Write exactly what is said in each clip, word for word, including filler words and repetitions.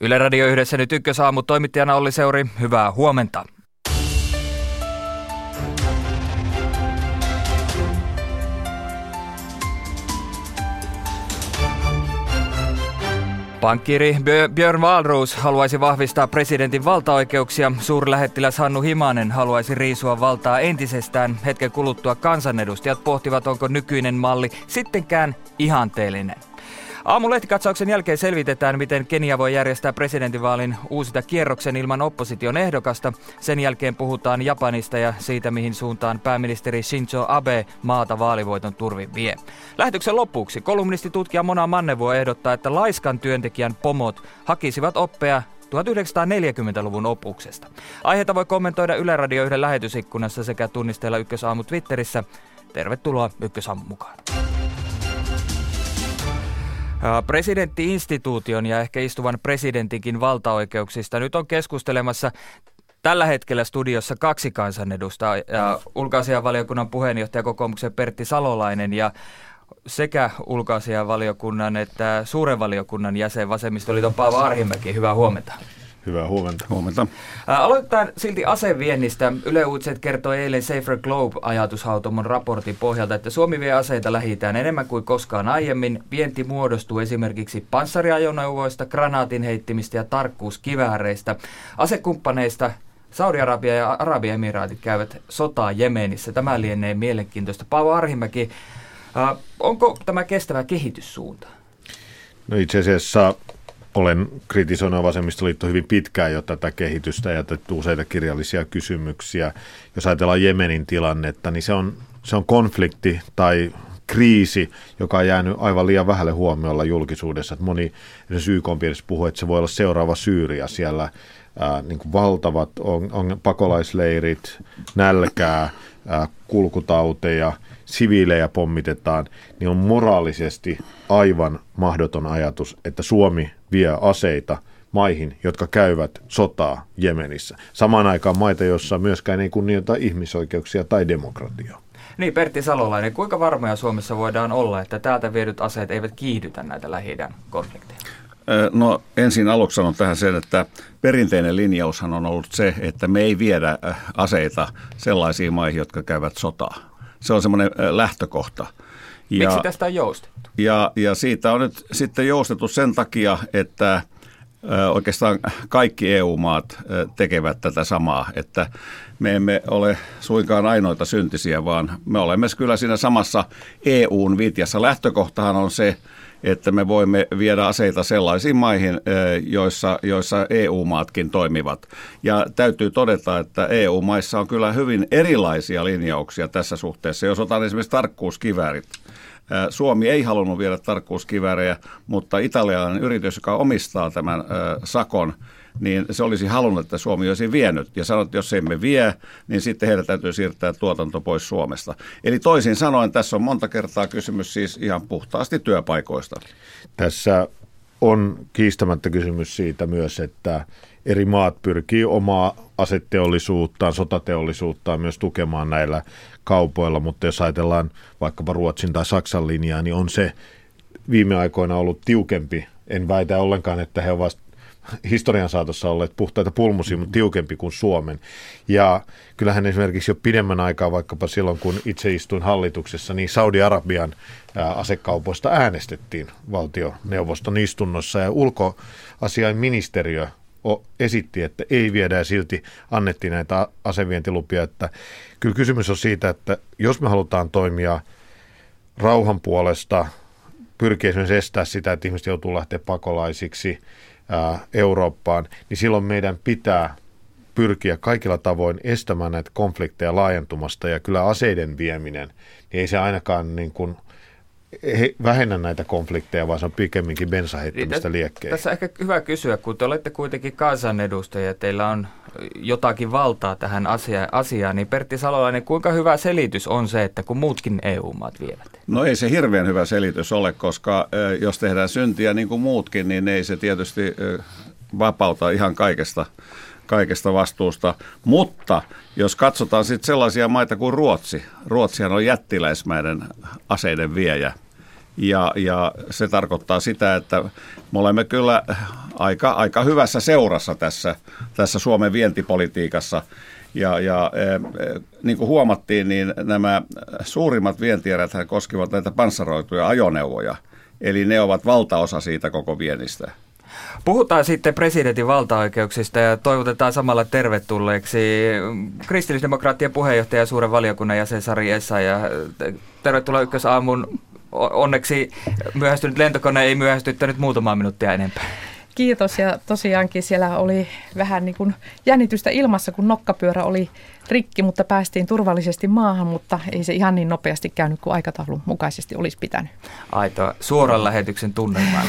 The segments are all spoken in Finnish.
Yle Radio yhdessä nyt Ykkösaamu, toimittajana Olli Seuri, hyvää huomenta. Pankkiiri Björn Wahlroos haluaisi vahvistaa presidentin valtaoikeuksia. Suurlähettiläs Hannu Himanen haluaisi riisua valtaa entisestään. Hetken kuluttua kansanedustajat pohtivat, onko nykyinen malli sittenkään ihanteellinen. Aamulehtikatsauksen jälkeen selvitetään, miten Kenia voi järjestää presidentinvaalin uusita kierroksen ilman opposition ehdokasta. Sen jälkeen puhutaan Japanista ja siitä, mihin suuntaan pääministeri Shinzo Abe maata vaalivoiton turvin vie. Lähetyksen lopuksi kolumnistitutkija Mona Mannevuo ehdottaa, että laiskan työntekijän pomot hakisivat oppea tuhatyhdeksänsataaneljäkymmentäluvun opuksesta. Aiheita voi kommentoida Yle Radio yhden lähetysikkunassa sekä tunnisteella Ykkösaamu Twitterissä. Tervetuloa Ykkösaamun mukaan. Presidentti-instituution ja ehkä istuvan presidentinkin valtaoikeuksista nyt on keskustelemassa tällä hetkellä studiossa kaksi kansanedustajaa, ulkoasiainvaliokunnan puheenjohtaja kokoomuksen Pertti Salolainen ja sekä ulkoasiainvaliokunnan että suuren valiokunnan jäsen vasemmistoliiton Paavo Arhinmäki. Hyvää huomenta. Hyvää huomenta. Huomenta. Aloitetaan silti aseviennistä. Yle Uutiset kertoi eilen Safer Globe-ajatushautomon raportin pohjalta, että Suomi vie aseita Lähi-itään enemmän kuin koskaan aiemmin. Vienti muodostuu esimerkiksi panssariajoneuvoista, granaatinheittimistä ja tarkkuuskivääreistä. Asekumppaneista Saudi-Arabia ja Arabiemiraatit käyvät sotaa Jemenissä. Tämä lienee mielenkiintoista. Paavo Arhinmäki, äh, onko tämä kestävä kehityssuunta? No itse asiassa olen kritisoinut vasemmistoliitto hyvin pitkään jo tätä kehitystä ja jätetty useita kirjallisia kysymyksiä. Jos ajatellaan Jemenin tilannetta, niin se on, se on konflikti tai kriisi, joka on jäänyt aivan liian vähälle huomiolla julkisuudessa. Että moni esimerkiksi Y K:n piirissä puhuu, että se voi olla seuraava Syyria. Siellä ää, niin kuin valtavat on, on pakolaisleirit, nälkää, ää, kulkutauteja, siviilejä pommitetaan, niin on moraalisesti aivan mahdoton ajatus, että Suomi vie aseita maihin, jotka käyvät sotaa Jemenissä. Samaan aikaan maita, joissa myöskään ei kunnioita ihmisoikeuksia tai demokratiaa. Niin, Pertti Salolainen, kuinka varmoja Suomessa voidaan olla, että täältä viedyt aseet eivät kiihdytä näitä Lähi-idän konflikteja? No ensin aluksi sanon tähän sen, että perinteinen linjaushan on ollut se, että me ei viedä aseita sellaisiin maihin, jotka käyvät sotaa. Se on semmoinen lähtökohta. Ja, Miksi tästä on joustettu? Ja, ja siitä on nyt sitten joustettu sen takia, että oikeastaan kaikki E U-maat tekevät tätä samaa, että me emme ole suinkaan ainoita syntisiä, vaan me olemme kyllä siinä samassa E U:n vitjassa. Lähtökohtahan on se, että me voimme viedä aseita sellaisiin maihin, joissa, joissa E U-maatkin toimivat. Ja täytyy todeta, että E U-maissa on kyllä hyvin erilaisia linjauksia tässä suhteessa. Jos otan esimerkiksi tarkkuuskiväärit. Suomi ei halunnut viedä tarkkuuskiväärejä, mutta italialainen yritys, joka omistaa tämän sakon, niin se olisi halunnut, että Suomi olisi vienyt. Ja sanoi, että jos emme vie, niin sitten heidän täytyy siirtää tuotanto pois Suomesta. Eli toisin sanoen tässä on monta kertaa kysymys siis ihan puhtaasti työpaikoista. Tässä on kiistämättä kysymys siitä myös, että eri maat pyrkii omaa aseteollisuuttaan, sotateollisuuttaan myös tukemaan näillä kaupoilla, mutta jos ajatellaan vaikkapa Ruotsin tai Saksan linjaa, niin on se viime aikoina ollut tiukempi. En väitä ollenkaan, että he ovat historian saatossa olleet puhtaita pulmusia, mutta tiukempi kuin Suomen. Ja kyllähän esimerkiksi jo pidemmän aikaa, vaikkapa silloin kun itse istuin hallituksessa, niin Saudi-Arabian asekaupoista äänestettiin valtioneuvoston istunnossa ja ulkoasiainministeriö esitti, että ei viedä ja silti annettiin näitä asevientilupia. Että kyllä kysymys on siitä, että jos me halutaan toimia rauhan puolesta, pyrkiä esimerkiksi estää sitä, että ihmiset joutuu lähteä pakolaisiksi ää, Eurooppaan, niin silloin meidän pitää pyrkiä kaikilla tavoin estämään näitä konflikteja laajentumasta. Ja kyllä aseiden vieminen, niin ei se ainakaan niin kuin he vähennä näitä konflikteja, vaan se on pikemminkin bensaheittämistä liekkeihin. Tässä ehkä hyvä kysyä, kun te olette kuitenkin kansanedustajia ja teillä on jotakin valtaa tähän asia- asiaan, niin Pertti Salolainen, kuinka hyvä selitys on se, että kun muutkin E U-maat vievät? No ei se hirveän hyvä selitys ole, koska jos tehdään syntiä niin kuin muutkin, niin ei se tietysti vapauta ihan kaikesta. kaikesta vastuusta, mutta jos katsotaan sitten sellaisia maita kuin Ruotsi, Ruotsihan on jättiläismäinen aseiden viejä ja, ja se tarkoittaa sitä, että me olemme kyllä aika, aika hyvässä seurassa tässä, tässä Suomen vientipolitiikassa. Ja, ja niin kuin huomattiin, niin nämä suurimmat vientieräthän koskivat näitä panssaroituja ajoneuvoja, eli ne ovat valtaosa siitä koko viennistä. Puhutaan sitten presidentin valtaoikeuksista ja toivotetaan samalla tervetulleeksi kristillisdemokraattien puheenjohtaja ja suuren valiokunnan jäsen Sari Essayah. Tervetuloa Ykkösaamun. Onneksi myöhästynyt lentokone ei myöhästyttänyt muutamaa minuuttia enempää. Kiitos, ja tosiaankin siellä oli vähän niin kuin jännitystä ilmassa, kun nokkapyörä oli rikki, mutta päästiin turvallisesti maahan, mutta ei se ihan niin nopeasti käynyt kuin aikataulun mukaisesti olisi pitänyt. Aitoa suoran lähetyksen tunnelmaa.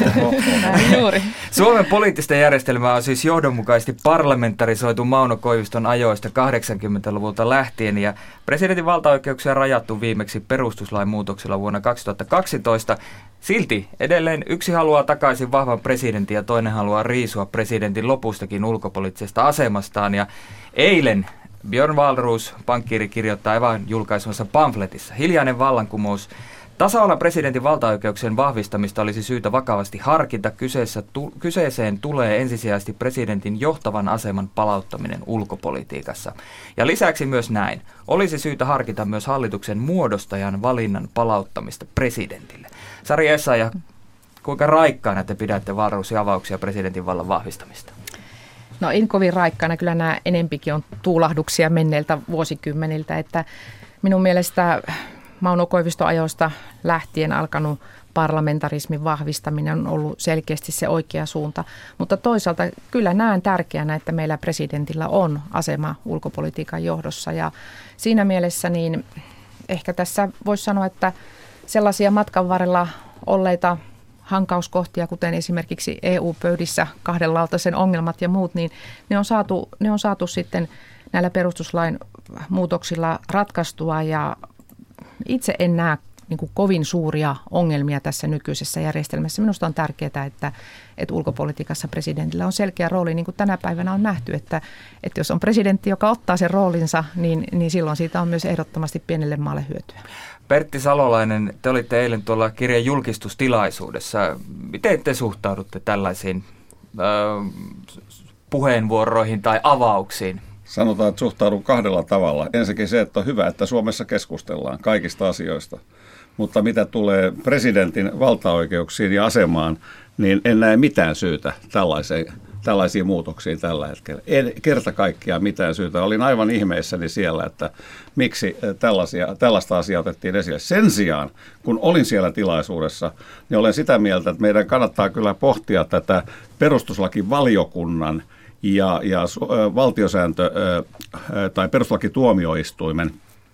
Juuri. Suomen poliittista järjestelmää on siis johdonmukaisesti parlamentarisoitu Mauno Koiviston ajoista kahdeksankymmentäluvulta lähtien, ja presidentin valtaoikeuksia rajattu viimeksi perustuslain muutoksilla vuonna kaksituhattakaksitoista. Silti edelleen yksi haluaa takaisin vahvan presidentin ja toinen haluaa riisua presidentin lopustakin ulkopoliittisesta asemastaan. Ja eilen Björn Wahlroos, pankkiiri, kirjoittaa Evan julkaisumassa pamfletissa: hiljainen vallankumous. Tasavallan presidentin valtaoikeuksien vahvistamista olisi syytä vakavasti harkita. Kyseessä tu- kyseeseen tulee ensisijaisesti presidentin johtavan aseman palauttaminen ulkopolitiikassa. Ja lisäksi myös näin. Olisi syytä harkita myös hallituksen muodostajan valinnan palauttamista presidentille. Sari Essayah, kuinka raikkaana te pidätte Wahlroosin avauksia presidentin vallan vahvistamista? No en kovin raikkaana, kyllä nämä enempikin on tuulahduksia menneiltä vuosikymmeniltä, että minun mielestä Mauno Koiviston ajoista lähtien alkanut parlamentarismin vahvistaminen on ollut selkeästi se oikea suunta, mutta toisaalta kyllä näen tärkeänä, että meillä presidentillä on asema ulkopolitiikan johdossa, ja siinä mielessä niin ehkä tässä voisi sanoa, että sellaisia matkan varrella olleita hankauskohtia, kuten esimerkiksi E U-pöydissä kahdenlautaisen ongelmat ja muut, niin ne on saatu, ne on saatu sitten näillä perustuslain muutoksilla ratkaistua, ja itse en näe niin kuin kovin suuria ongelmia tässä nykyisessä järjestelmässä. Minusta on tärkeää, että, että ulkopolitiikassa presidentillä on selkeä rooli, niin kuin tänä päivänä on nähty, että, että jos on presidentti, joka ottaa sen roolinsa, niin, niin silloin siitä on myös ehdottomasti pienelle maalle hyötyä. Pertti Salolainen, te olitte eilen tuolla kirjan julkistustilaisuudessa. Miten te suhtaudutte tällaisiin äh, puheenvuoroihin tai avauksiin? Sanotaan, että suhtaudun kahdella tavalla. Ensinnäkin se, että on hyvä, että Suomessa keskustellaan kaikista asioista. Mutta mitä tulee presidentin valtaoikeuksiin ja asemaan, niin en näe mitään syytä tällaiseen, tällaisiin muutoksiin tällä hetkellä. En kerta kaikkiaan mitään syytä. Olin aivan ihmeissäni siellä, että miksi tällaisia, tällaista asiaa otettiin esille. Sen sijaan, kun olin siellä tilaisuudessa, niin olen sitä mieltä, että meidän kannattaa kyllä pohtia tätä perustuslakivaliokunnan ja, ja valtiosääntö- tai perustuslakituomioistuimen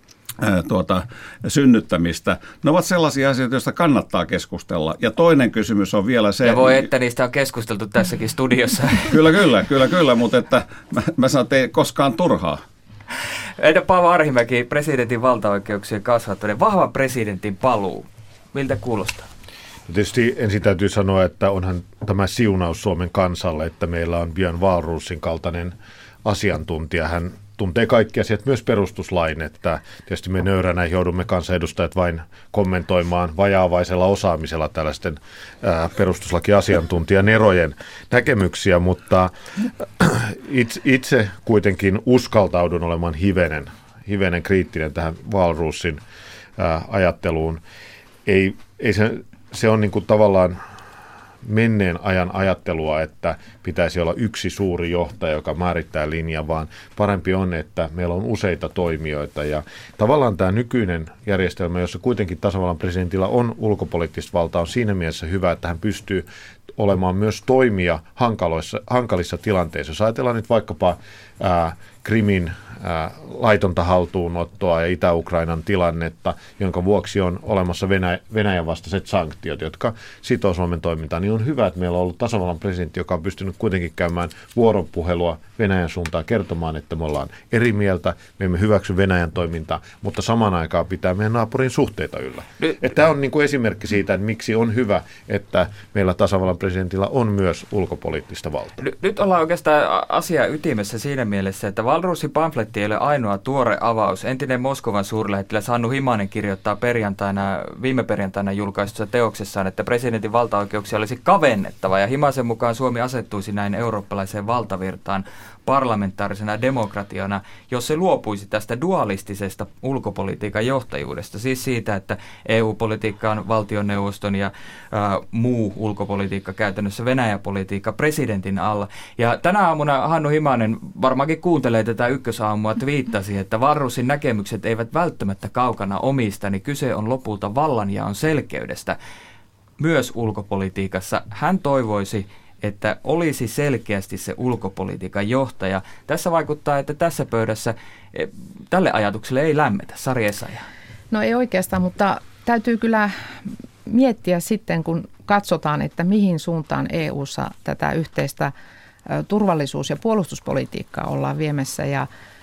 Tuota, synnyttämistä. Ne ovat sellaisia asioita, joista kannattaa keskustella. Ja toinen kysymys on vielä se... Ja voi, että niistä on keskusteltu tässäkin studiossa. Kyllä, kyllä, kyllä, kyllä, mutta että mä, mä sanon, että ei koskaan turhaa. Entä Paavo Arhimäki, presidentin valtaoikeuksien kasvattaminen, vahvan presidentin paluu, miltä kuulostaa? Tietysti ensin täytyy sanoa, että onhan tämä siunaus Suomen kansalle, että meillä on Björn Wahlroosin kaltainen asiantuntija. Hän tuntee kaikki asiat, myös perustuslain, että tietysti me nöyränä joudumme kansanedustajat vain kommentoimaan vajaavaisella osaamisella tällaisten ää, perustuslakiasiantuntijan erojen näkemyksiä, mutta itse, itse kuitenkin uskaltaudun olemaan hivenen, hivenen kriittinen tähän Wahlroosin ää, ajatteluun. Ei, ei se, se on niin kuin tavallaan menneen ajan ajattelua, että pitäisi olla yksi suuri johtaja, joka määrittää linjan, vaan parempi on, että meillä on useita toimijoita. Ja tavallaan tämä nykyinen järjestelmä, jossa kuitenkin tasavallan presidentillä on ulkopoliittista valtaa, on siinä mielessä hyvä, että hän pystyy olemaan myös toimija hankalissa, hankalissa tilanteissa. Jos ajatellaan nyt vaikkapa ää, Krimin ää, laitonta haltuunottoa ja Itä-Ukrainan tilannetta, jonka vuoksi on olemassa Venäjä, Venäjän vastaiset sanktiot, jotka sitoo Suomen toimintaan, niin on hyvä, että meillä on ollut tasavallan presidentti, joka on pystynyt kuitenkin käymään vuoropuhelua Venäjän suuntaan kertomaan, että me ollaan eri mieltä, me emme hyväksy Venäjän toimintaa, mutta samaan aikaan pitää meidän naapurin suhteita yllä. Tämä on niin kuin esimerkki siitä, että miksi on hyvä, että meillä tasavallan presidentillä on myös ulkopoliittista valtaa. Nyt ollaan oikeastaan asia ytimessä siinä mielessä, että Wahlroosin pamfletti ei ole ainoa tuore avaus. Entinen Moskovan suurlähettiläs Hannu Himanen kirjoittaa perjantaina, viime perjantaina julkaistussa teoksessaan, että presidentin valtaoikeuksia olisi kavennettava, ja Himasen mukaan Suomi asettuisi näin eurooppalaiseen valtavirtaan parlamentaarisena demokratiana, jos se luopuisi tästä dualistisesta ulkopolitiikan johtajuudesta, siis siitä, että E U-politiikka on valtioneuvoston ja ä, muu ulkopolitiikka käytännössä Venäjä-politiikka presidentin alla. Ja tänä aamuna Hannu Himanen varmaankin kuuntelee tätä ykkösaamua, twiittasi, että Wahlroosin näkemykset eivät välttämättä kaukana omista, niin kyse on lopulta vallanjaon selkeydestä myös ulkopolitiikassa. Hän toivoisi, että olisi selkeästi se ulkopolitiikan johtaja. Tässä vaikuttaa, että tässä pöydässä tälle ajatukselle ei lämmetä. Sari Essayah. No ei oikeastaan, mutta täytyy kyllä miettiä sitten, kun katsotaan, että mihin suuntaan E U:ssa tätä yhteistä turvallisuus- ja puolustuspolitiikkaa ollaan viemässä, ja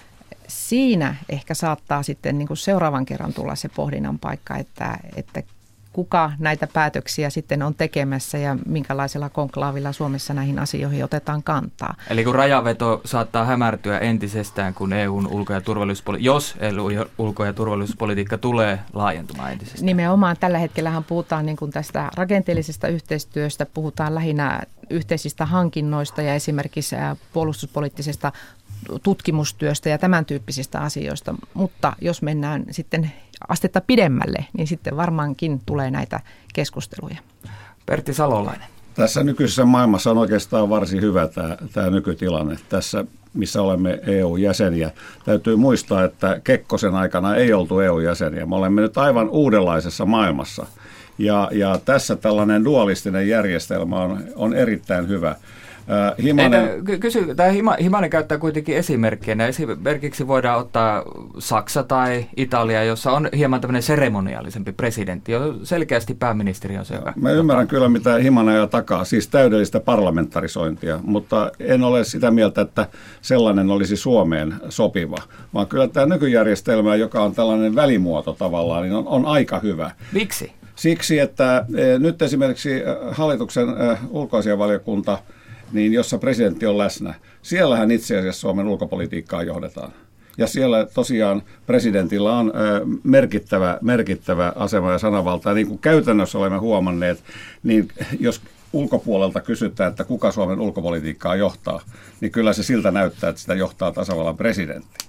siinä ehkä saattaa sitten niin kuin seuraavan kerran tulla se pohdinnan paikka, että, että kuka näitä päätöksiä sitten on tekemässä ja minkälaisella konklaavilla Suomessa näihin asioihin otetaan kantaa. Eli kun rajaveto saattaa hämärtyä entisestään, kun E U:n ulko- ja turvallisuuspolitiikka, jos E U:n ulko- ja turvallisuuspolitiikka tulee laajentumaan entisestään. Nimenomaan tällä hetkellähän puhutaan niin kuin tästä rakenteellisesta yhteistyöstä, puhutaan lähinnä yhteisistä hankinnoista ja esimerkiksi puolustuspoliittisesta tutkimustyöstä ja tämän tyyppisistä asioista, mutta jos mennään sitten astetta pidemmälle, niin sitten varmaankin tulee näitä keskusteluja. Pertti Salolainen. Tässä nykyisessä maailmassa on oikeastaan varsin hyvä tämä, tämä nykytilanne. Tässä, missä olemme E U-jäseniä, täytyy muistaa, että Kekkosen aikana ei oltu E U-jäseniä. Me olemme nyt aivan uudenlaisessa maailmassa. Ja, ja tässä tällainen dualistinen järjestelmä on, on erittäin hyvä. Himanen... Kysy, tämä Himanen käyttää kuitenkin esimerkkeinä. Esimerkiksi voidaan ottaa Saksa tai Italia, jossa on hieman tämmöinen seremoniaalisempi presidentti, jo selkeästi pääministeri on se. Mä ymmärrän kyllä, mitä Himanen ajaa takaa, siis täydellistä parlamentarisointia, mutta en ole sitä mieltä, että sellainen olisi Suomeen sopiva, vaan kyllä tämä nykyjärjestelmä, joka on tällainen välimuoto tavallaan, niin on, on aika hyvä. Miksi? Siksi, että nyt esimerkiksi hallituksen ulkoasiainvaliokunta, niin jossa presidentti on läsnä, siellähän itse asiassa Suomen ulkopolitiikkaa johdetaan. Ja siellä tosiaan presidentillä on merkittävä, merkittävä asema ja sanavalta. Ja niin kuin käytännössä olemme huomanneet, niin jos ulkopuolelta kysytään, että kuka Suomen ulkopolitiikkaa johtaa, niin kyllä se siltä näyttää, että sitä johtaa tasavallan presidentti.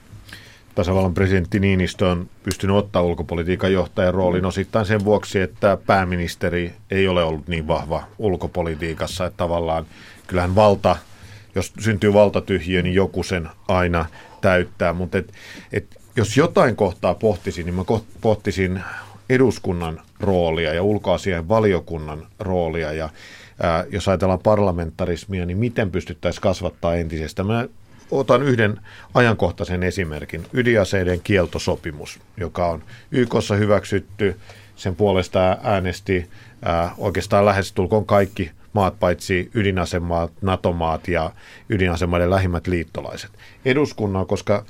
Tasavallan presidentti Niinistö on pystynyt ottaa ulkopolitiikan johtajan roolin osittain sen vuoksi, että pääministeri ei ole ollut niin vahva ulkopolitiikassa, että tavallaan kyllähän valta, jos syntyy valtatyhjiö, niin joku sen aina täyttää, mutta et, et, jos jotain kohtaa pohtisin, niin mä pohtisin eduskunnan roolia ja ulkoasiain valiokunnan roolia, ja ää, jos ajatellaan parlamentarismia, niin miten pystyttäisiin kasvattaa entisestä. Mä otan yhden ajankohtaisen esimerkin, ydinaseiden kieltosopimus, joka on Y K:ssa hyväksytty, sen puolesta äänesti ää, oikeastaan lähestulkoon kaikki maat, paitsi ydinasemaat, NATO-maat ja ydinasemaiden lähimmät liittolaiset. Eduskunnan, koska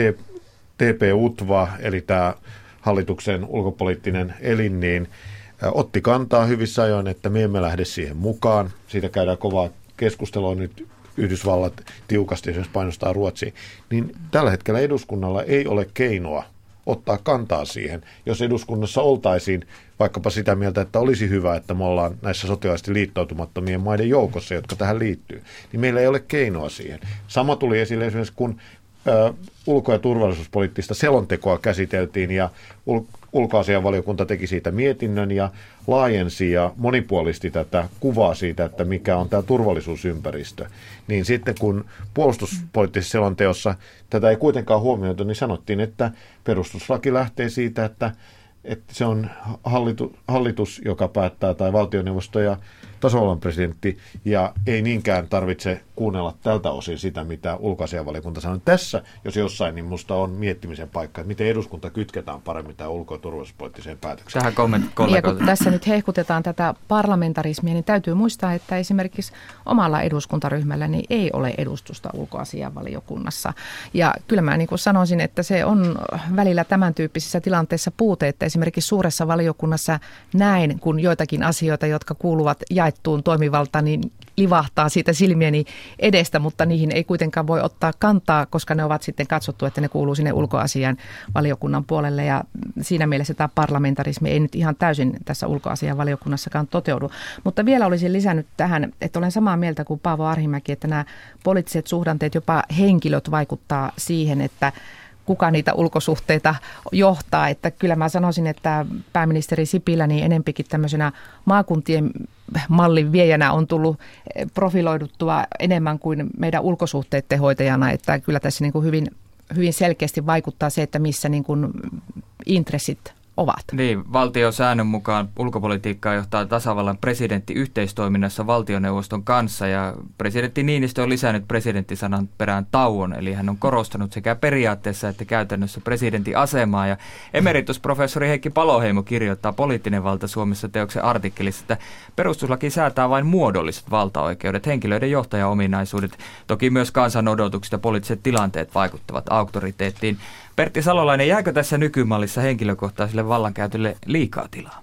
T P-U T V A, eli tämä hallituksen ulkopoliittinen elin, niin ää, otti kantaa hyvissä ajoin, että me emme lähde siihen mukaan. Siitä käydään kovaa keskustelua nyt. Yhdysvallat tiukasti esimerkiksi painostaa Ruotsiin, niin tällä hetkellä eduskunnalla ei ole keinoa ottaa kantaa siihen. Jos eduskunnassa oltaisiin vaikkapa sitä mieltä, että olisi hyvä, että me ollaan näissä sotilaisesti liittoutumattomien maiden joukossa, jotka tähän liittyy, niin meillä ei ole keinoa siihen. Sama tuli esille esimerkiksi, kun ö, ulko- ja turvallisuuspoliittista selontekoa käsiteltiin ja ul- ulkoasiainvaliokunta teki siitä mietinnön ja laajensi ja monipuolisti tätä kuvaa siitä, että mikä on tämä turvallisuusympäristö. Niin sitten kun puolustuspoliittisessa selonteossa tätä ei kuitenkaan huomioitu, niin sanottiin, että perustuslaki lähtee siitä, että, että se on hallitus, hallitus, joka päättää, tai valtioneuvosto ja tasavallan presidentti, ja ei niinkään tarvitse kuunnella tältä osin sitä, mitä ulkoasiainvaliokunta sanoo. Tässä, jos jossain, niin minusta on miettimisen paikka, että miten eduskunta kytketään paremmin tähän ulko- ja turvallisuuspoliittiseen päätökseen. Tähän kommentti kollegoilta. Ja kun tässä nyt hehkutetaan tätä parlamentarismia, niin täytyy muistaa, että esimerkiksi omalla eduskuntaryhmällä niin ei ole edustusta ulkoasiainvaliokunnassa. Ja kyllä mä niin kuin sanoisin, että se on välillä tämän tyyppisissä tilanteissa puute, että esimerkiksi suuressa valiokunnassa näin, kun joitakin asioita, jotka kuuluvat jaettu jaettuun toimivaltaan, niin livahtaa siitä silmieni edestä, mutta niihin ei kuitenkaan voi ottaa kantaa, koska ne ovat sitten katsottu, että ne kuuluu sinne ulkoasian valiokunnan puolelle, ja siinä mielessä tämä parlamentarismi ei nyt ihan täysin tässä ulkoasian valiokunnassakaan toteudu. Mutta vielä olisin lisännyt tähän, että olen samaa mieltä kuin Paavo Arhimäki, että nämä poliittiset suhdanteet, jopa henkilöt vaikuttaa siihen, että kuka niitä ulkosuhteita johtaa. Että kyllä mä sanoisin, että pääministeri Sipilä niin enempikin tämmöisenä maakuntien mallin viejänä on tullut profiloiduttua enemmän kuin meidän ulkosuhteiden hoitajana. Että kyllä tässä niin kuin hyvin, hyvin selkeästi vaikuttaa se, että missä niin kuin intressit ovat. Niin, valtiosäännön mukaan ulkopolitiikkaa johtaa tasavallan presidentti yhteistoiminnassa valtioneuvoston kanssa, ja presidentti Niinistö on lisännyt presidenttisanan perään tauon, eli hän on korostanut sekä periaatteessa että käytännössä presidentin asemaa, ja emeritusprofessori Heikki Paloheimo kirjoittaa Poliittinen valta Suomessa -teoksen artikkelissa, että perustuslaki säätää vain muodolliset valtaoikeudet, henkilöiden johtajaominaisuudet, toki myös kansan odotukset ja poliittiset tilanteet vaikuttavat auktoriteettiin. Pertti Salolainen, jääkö tässä nykymallissa henkilökohtaiselle vallankäytölle liikaa tilaa?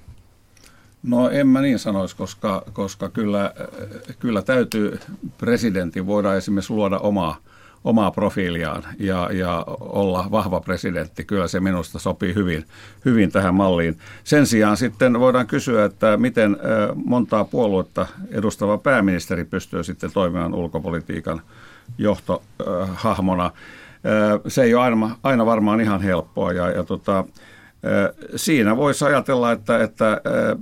No en mä niin sanoisi, koska, koska kyllä, kyllä täytyy presidentin voida esimerkiksi luoda omaa, omaa profiiliaan ja, ja olla vahva presidentti. Kyllä se minusta sopii hyvin, hyvin tähän malliin. Sen sijaan sitten voidaan kysyä, että miten montaa puoluetta edustava pääministeri pystyy sitten toimimaan ulkopolitiikan johtohahmona. Se ei ole aina, aina varmaan ihan helppoa, ja, ja tota, siinä voisi ajatella, että, että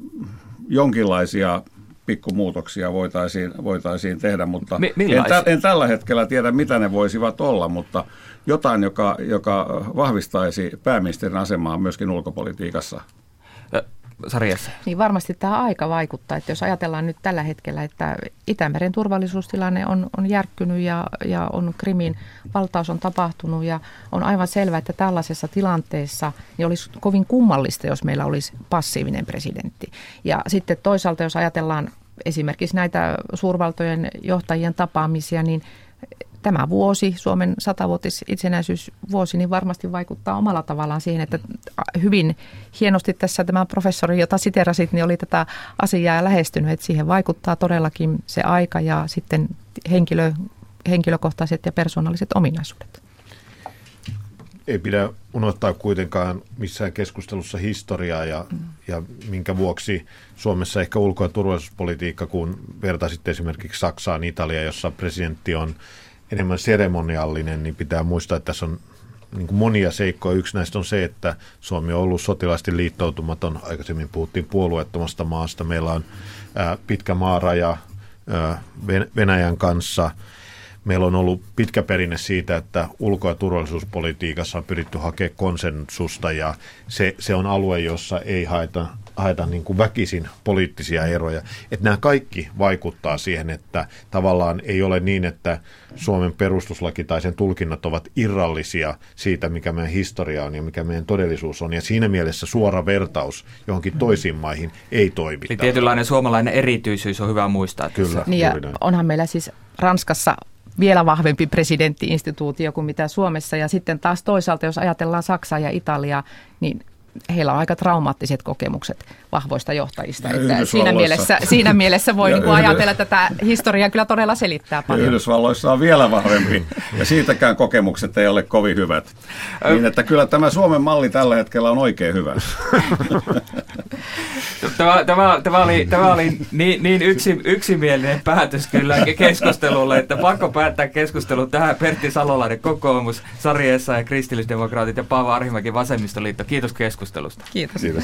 jonkinlaisia pikkumuutoksia voitaisiin, voitaisiin tehdä, mutta en, tä, en tällä hetkellä tiedä, mitä ne voisivat olla, mutta jotain, joka, joka vahvistaisi pääministerin asemaa myöskin ulkopolitiikassa. Sarjassa. Niin varmasti tämä aika vaikuttaa, että jos ajatellaan nyt tällä hetkellä, että Itämeren turvallisuustilanne on, on järkkynyt ja, ja on Krimin valtaus on tapahtunut, ja on aivan selvää, että tällaisessa tilanteessa niin olisi kovin kummallista, jos meillä olisi passiivinen presidentti. Ja sitten toisaalta, jos ajatellaan esimerkiksi näitä suurvaltojen johtajien tapaamisia, niin tämä vuosi, Suomen satavuotis itsenäisyysvuosi, niin varmasti vaikuttaa omalla tavallaan siihen, että hyvin hienosti tässä tämä professori, jota siterasit, niin oli tätä asiaa lähestynyt, että siihen vaikuttaa todellakin se aika ja sitten henkilö, henkilökohtaiset ja persoonalliset ominaisuudet. Ei pidä unohtaa kuitenkaan missään keskustelussa historiaa ja, mm. ja minkä vuoksi Suomessa ehkä ulko- ja turvallisuuspolitiikka, kun vertaisit esimerkiksi Saksaan, Italiaan, jossa presidentti on enemmän seremoniallinen, niin pitää muistaa, että tässä on niin kuin monia seikkoja. Yksi näistä on se, että Suomi on ollut sotilaasti liittoutumaton. Aikaisemmin puhuttiin puolueettomasta maasta. Meillä on ää, pitkä maaraja ää, Venäjän kanssa. Meillä on ollut pitkä perinne siitä, että ulko- ja turvallisuuspolitiikassa on pyritty hakemaan konsensusta, ja se, se on alue, jossa ei haeta, haeta niin kuin väkisin poliittisia eroja. Että nämä kaikki vaikuttaa siihen, että tavallaan ei ole niin, että Suomen perustuslaki tai sen tulkinnat ovat irrallisia siitä, mikä meidän historia on ja mikä meidän todellisuus on. Ja siinä mielessä suora vertaus johonkin toisiin maihin ei toimi. Eli tietynlainen suomalainen erityisyys on hyvä muistaa. Kyllä. Niin, ja onhan meillä siis Ranskassa vielä vahvempi presidenttiinstituutio kuin mitä Suomessa. Ja sitten taas toisaalta, jos ajatellaan Saksaa ja Italiaa, niin heillä on aika traumaattiset kokemukset vahvoista johtajista. Että siinä, mielessä, siinä mielessä voi niin kuin ajatella, että tämä historia kyllä todella selittää paljon. Yhdysvalloissa on vielä vahvempi, ja siitäkään kokemukset ei ole kovin hyvät. Niin, että kyllä tämä Suomen malli tällä hetkellä on oikein hyvä. Tämä, tämä, tämä oli, tämä oli niin, niin yksi, yksimielinen päätös kyllä keskustelulle, että pakko päättää keskustelu tähän. Pertti Salolainen, kokoomus, Sari Essayah ja kristillisdemokraatit ja Paavo Arhimäki, vasemmistoliitto. Kiitos keskustelusta. Kiitos. Kiitos.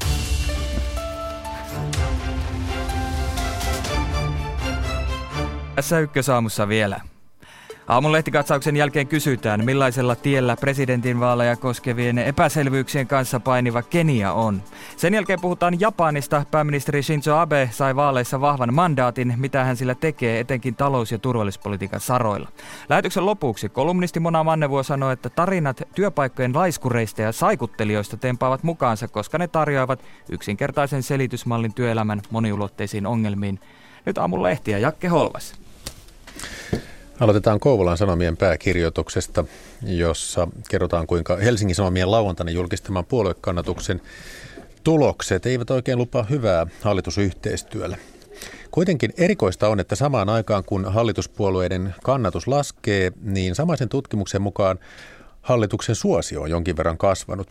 Tässä Ykkösaamussa vielä. Aamun lehtikatsauksen jälkeen kysytään, millaisella tiellä presidentinvaaleja koskevien epäselvyyksien kanssa painiva Kenia on. Sen jälkeen puhutaan Japanista. Pääministeri Shinzo Abe sai vaaleissa vahvan mandaatin, mitä hän sillä tekee etenkin talous- ja turvallisuuspolitiikan saroilla. Lähetyksen lopuksi kolumnisti Mona Mannevuo sanoi, että tarinat työpaikkojen laiskureista ja saikuttelijoista tempaavat mukaansa, koska ne tarjoavat yksinkertaisen selitysmallin työelämän moniulotteisiin ongelmiin. Nyt aamun lehtiä, Jakke Holvas. Aloitetaan Kouvolan Sanomien pääkirjoituksesta, jossa kerrotaan, kuinka Helsingin Sanomien lauantaina julkistaman puoluekannatuksen tulokset eivät oikein lupaa hyvää hallitusyhteistyölle. Kuitenkin erikoista on, että samaan aikaan kun hallituspuolueiden kannatus laskee, niin samaisen tutkimuksen mukaan hallituksen suosio on jonkin verran kasvanut.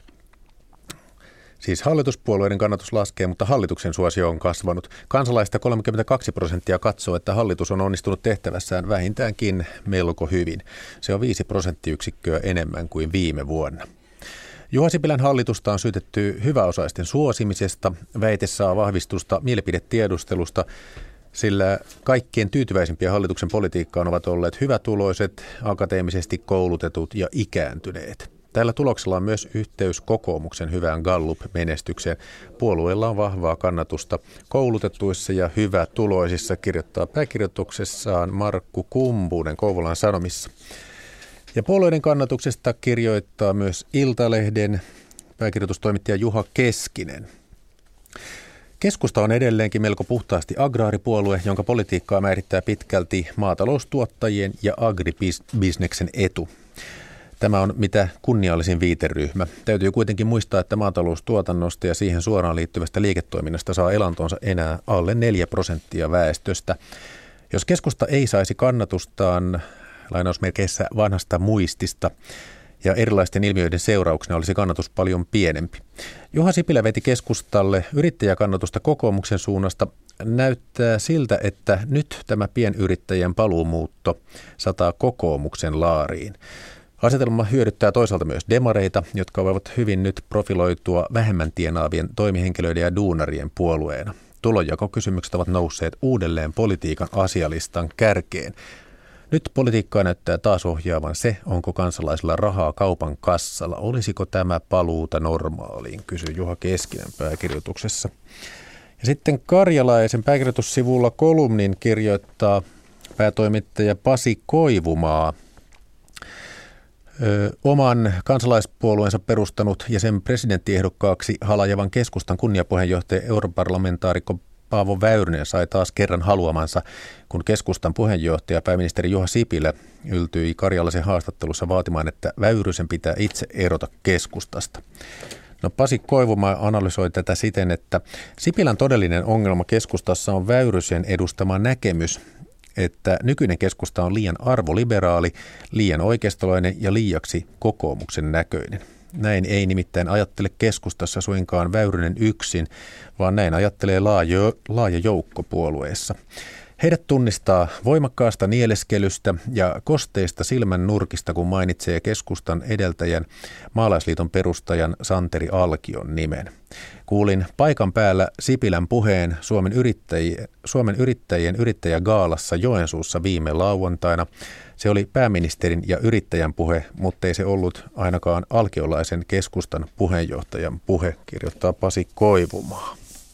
Siis hallituspuolueiden kannatus laskee, mutta hallituksen suosio on kasvanut. Kansalaista kolmekymmentäkaksi prosenttia katsoo, että hallitus on onnistunut tehtävässään vähintäänkin melko hyvin. Se on viisi prosenttiyksikköä enemmän kuin viime vuonna. Juha Sipilän hallitusta on syytetty hyväosaisten suosimisesta. Väite saa vahvistusta mielipidetiedustelusta, sillä kaikkien tyytyväisimpiä hallituksen politiikkaan ovat olleet hyvätuloiset, akateemisesti koulutetut ja ikääntyneet. Tällä tuloksella on myös yhteys kokoomuksen hyvään Gallup-menestykseen. Puolueella on vahvaa kannatusta koulutetuissa ja hyvätuloisissa, kirjoittaa pääkirjoituksessaan Markku Kumpunen Kouvolan Sanomissa. Ja puolueiden kannatuksesta kirjoittaa myös Iltalehden pääkirjoitustoimittaja Juha Keskinen. Keskusta on edelleenkin melko puhtaasti agraaripuolue, jonka politiikkaa määrittää pitkälti maataloustuottajien ja agribisneksen etu. Tämä on mitä kunniallisin viiteryhmä. Täytyy kuitenkin muistaa, että maataloustuotannosta ja siihen suoraan liittyvästä liiketoiminnasta saa elantonsa enää alle neljä prosenttia väestöstä. Jos keskusta ei saisi kannatustaan lainausmerkeissä vanhasta muistista ja erilaisten ilmiöiden seurauksena olisi kannatus paljon pienempi. Juha Sipilä veti keskustalle yrittäjäkannatusta kokoomuksen suunnasta. Näyttää siltä, että nyt tämä pienyrittäjien paluumuutto sataa kokoomuksen laariin. Asetelma hyödyttää toisaalta myös demareita, jotka voivat hyvin nyt profiloitua vähemmän tienaavien toimihenkilöiden ja duunarien puolueena. Tulonjakokysymykset ovat nousseet uudelleen politiikan asialistan kärkeen. Nyt politiikkaa näyttää taas ohjaavan se, onko kansalaisilla rahaa kaupan kassalla. Olisiko tämä paluuta normaaliin, kysyy Juha Keskinen pääkirjoituksessa. Ja sitten Karjalaisen pääkirjoitussivulla kolumnin kirjoittaa päätoimittaja Pasi Koivumaa. Ö, oman kansalaispuolueensa perustanut ja sen presidenttiehdokkaaksi halajavan keskustan kunniapuheenjohtaja europarlamentaarikko Paavo Väyrynen sai taas kerran haluamansa, kun keskustan puheenjohtaja pääministeri Juha Sipilä yltyi Karjalaisen haastattelussa vaatimaan, että Väyrysen pitää itse erota keskustasta. No Pasi Koivumaa analysoi tätä siten, että Sipilän todellinen ongelma keskustassa on Väyrysen edustama näkemys, että nykyinen keskusta on liian arvoliberaali, liian oikeistolainen ja liiaksi kokoomuksen näköinen. Näin ei nimittäin ajattele keskustassa suinkaan Väyrynen yksin, vaan näin ajattelee laaja, laaja joukko puolueessa. Heidät tunnistaa voimakkaasta nieleskelystä ja kosteista silmän nurkista, kun mainitsee keskustan edeltäjän Maalaisliiton perustajan Santeri Alkion nimen. Kuulin paikan päällä Sipilän puheen Suomen yrittäjien, Suomen yrittäjien yrittäjägaalassa Joensuussa viime lauantaina. Se oli pääministerin ja yrittäjän puhe, mutta ei se ollut ainakaan alkiolaisen keskustan puheenjohtajan puhe, kirjoittaa Pasi Koivumaa.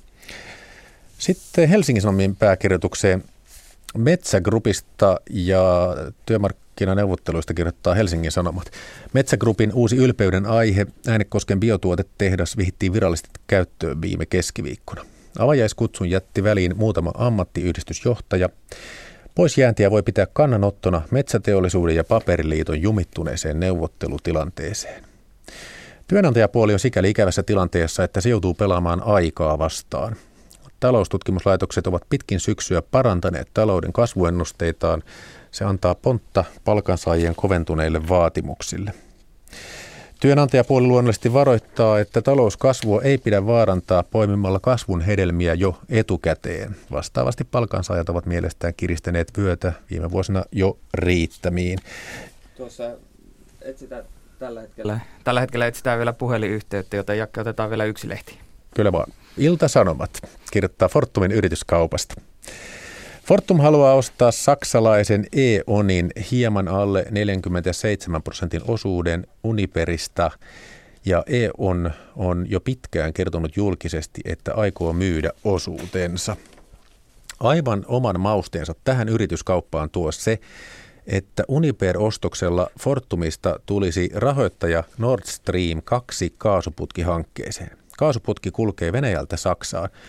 Sitten Helsingin Sanomien pääkirjoitukseen Metsä Groupista ja työmarkkinaneuvotteluista kirjoittaa Helsingin Sanomat. Metsä Groupin uusi ylpeyden aihe, Äänekosken biotuotetehdas, vihittiin virallisesti käyttöön viime keskiviikkona. Avajaiskutsun jätti väliin muutama ammattiyhdistysjohtaja. Poisjääntiä voi pitää kannanottona Metsäteollisuuden ja Paperiliiton jumittuneeseen neuvottelutilanteeseen. Työnantajapuoli on sikäli ikävässä tilanteessa, että se joutuu pelaamaan aikaa vastaan. Taloustutkimuslaitokset ovat pitkin syksyä parantaneet talouden kasvuennusteitaan. Se antaa pontta palkansaajien koventuneille vaatimuksille. Työnantajapuoli luonnollisesti varoittaa, että talouskasvua ei pidä vaarantaa poimimalla kasvun hedelmiä jo etukäteen. Vastaavasti palkansaajat ovat mielestään kiristäneet vyötä viime vuosina jo riittämiin. Tuossa etsitään tällä hetkellä, tällä hetkellä etsitään vielä puhelinyhteyttä, joten Jakke, otetaan vielä yksi lehti. Kyllä vaan. Ilta-Sanomat kirjoittaa Fortumin yrityskaupasta. Fortum haluaa ostaa saksalaisen E.ONin hieman alle neljäkymmentäseitsemän prosentin osuuden Uniperista, ja E.ON on jo pitkään kertonut julkisesti, että aikoo myydä osuutensa. Aivan oman mausteensa tähän yrityskauppaan tuo se, että Uniper-ostoksella Fortumista tulisi rahoittaja Nord Stream kaksi kaasuputkihankkeeseen. Kaasuputki kulkee Venäjältä Saksaan.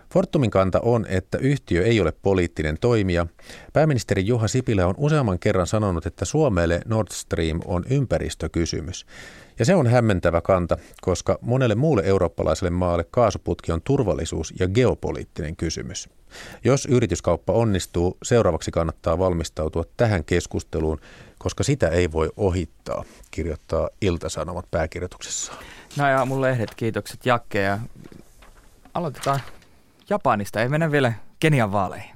Fortumin kanta on, että yhtiö ei ole poliittinen toimija. Pääministeri Juha Sipilä on useamman kerran sanonut, että Suomelle Nord Stream on ympäristökysymys. Ja se on hämmentävä kanta, koska monelle muulle eurooppalaiselle maalle kaasuputki on turvallisuus- ja geopoliittinen kysymys. Jos yrityskauppa onnistuu, seuraavaksi kannattaa valmistautua tähän keskusteluun, koska sitä ei voi ohittaa, kirjoittaa Ilta-Sanomat pääkirjoituksessaan. Näin aamun lehdet, kiitokset Jakke, ja aloitetaan Japanista, ei mennä vielä Kenian vaaleihin.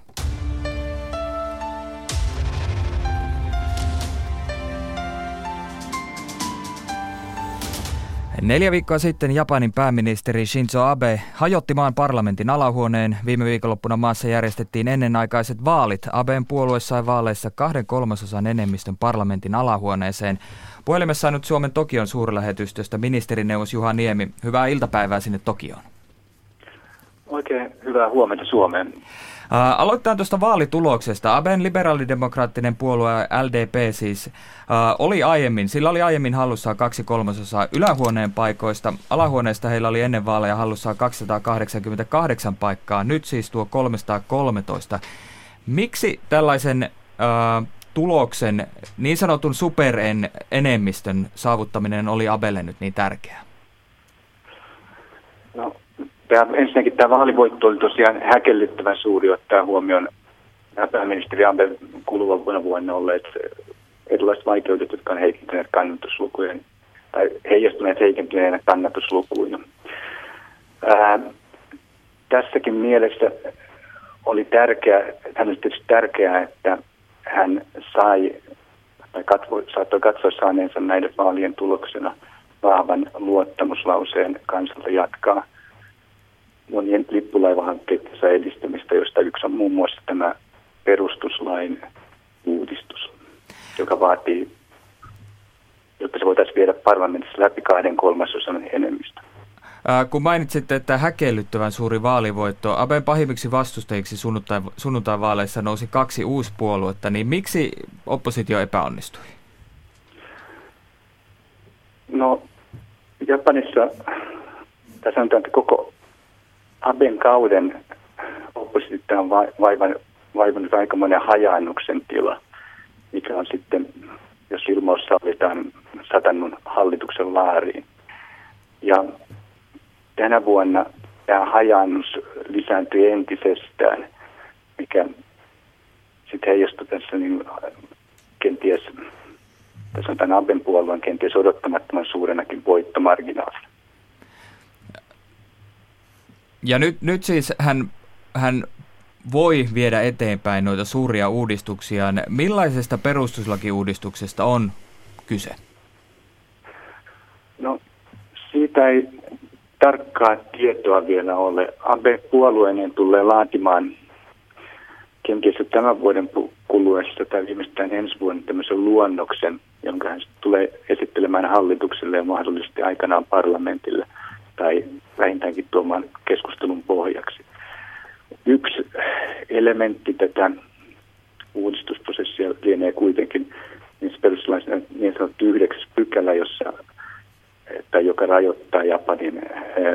Neljä viikkoa sitten Japanin pääministeri Shinzo Abe hajotti maan parlamentin alahuoneen. Viime viikonloppuna maassa järjestettiin ennenaikaiset vaalit. Abeen puolue sai vaaleissa kahden kolmasosan enemmistön parlamentin alahuoneeseen. Puhelimessa on nyt Suomen Tokion suurlähetystöstä ministerineuvos Juha Niemi. Hyvää iltapäivää sinne Tokioon. Oikein hyvää huomenta Suomeen. Ää, aloitetaan tuosta vaalituloksesta. Aben liberaalidemokraattinen puolue L D P siis ää, oli aiemmin, sillä oli aiemmin hallussaan kaksi kolmasosaa ylähuoneen paikoista. Alahuoneesta heillä oli ennen vaaleja hallussaan kaksisataakahdeksankymmentäkahdeksan paikkaa, nyt siis tuo kolmesataakolmetoista. Miksi tällaisen ää, tuloksen, niin sanotun superenemmistön saavuttaminen oli Abelle nyt niin tärkeää? No. Tämä, ensinnäkin tämä vaalivoitto oli tosiaan häkellyttävän suuri, ottaa huomioon pääministeri Abe kuluvan vuonna vuonna olleet erilaiset vaikeudet, jotka on heikentyneet kannatuslukujen tai heijastuneet heikentyneenä kannatuslukuina. Ää, tässäkin mielessä oli tärkeää, hän oli tietysti tärkeää, että hän sai tai katso, saattoi katsoa saaneensa näiden vaalien tuloksena vahvan luottamuslauseen kansalta jatkaa monien lippulaivahankkeittensa edistämistä, josta yksi on muun muassa tämä perustuslain uudistus, joka vaatii, jotta se voitaisiin viedä parlamentissa läpi kahden kolmasosan enemmistö. Ää, kun mainitsitte, että häkellyttävän suuri vaalivoitto, Aben pahimmiksi vastustajiksi sunnuntai, sunnuntai-vaaleissa nousi kaksi uuspuoluetta, niin miksi oppositio epäonnistui? No, Japanissa, tässä sanotaan, että koko Aben kauden oppositio on vaivannut, vaivannut aikamoinen hajaannuksen tila, mikä on sitten, jos ilmaus sallitaan, satannut hallituksen laariin. Ja tänä vuonna tämä hajaannus lisääntyi entisestään, mikä sitten heijastui tässä niin kenties, tässä on tämän Aben puolueen kenties odottamattoman suurenakin voittomarginaalina. Ja nyt, nyt siis hän, hän voi viedä eteenpäin noita suuria uudistuksia. Millaisesta perustuslakiuudistuksesta on kyse? No, siitä ei tarkkaa tietoa vielä ole. Abe-puolueinen tulee laatimaan kenties tämän vuoden kuluessa tai viimeistään ensi vuonna tämmöisen luonnoksen, jonka hän tulee esittelemään hallitukselle ja mahdollisesti aikanaan parlamentille tai vähintäänkin tuomaan keskustelun pohjaksi. Yksi elementti tätä uudistusprosessia lienee kuitenkin niin perustuslain niin sanottu yhdeksäs pykälä, jossa, tai joka rajoittaa Japanin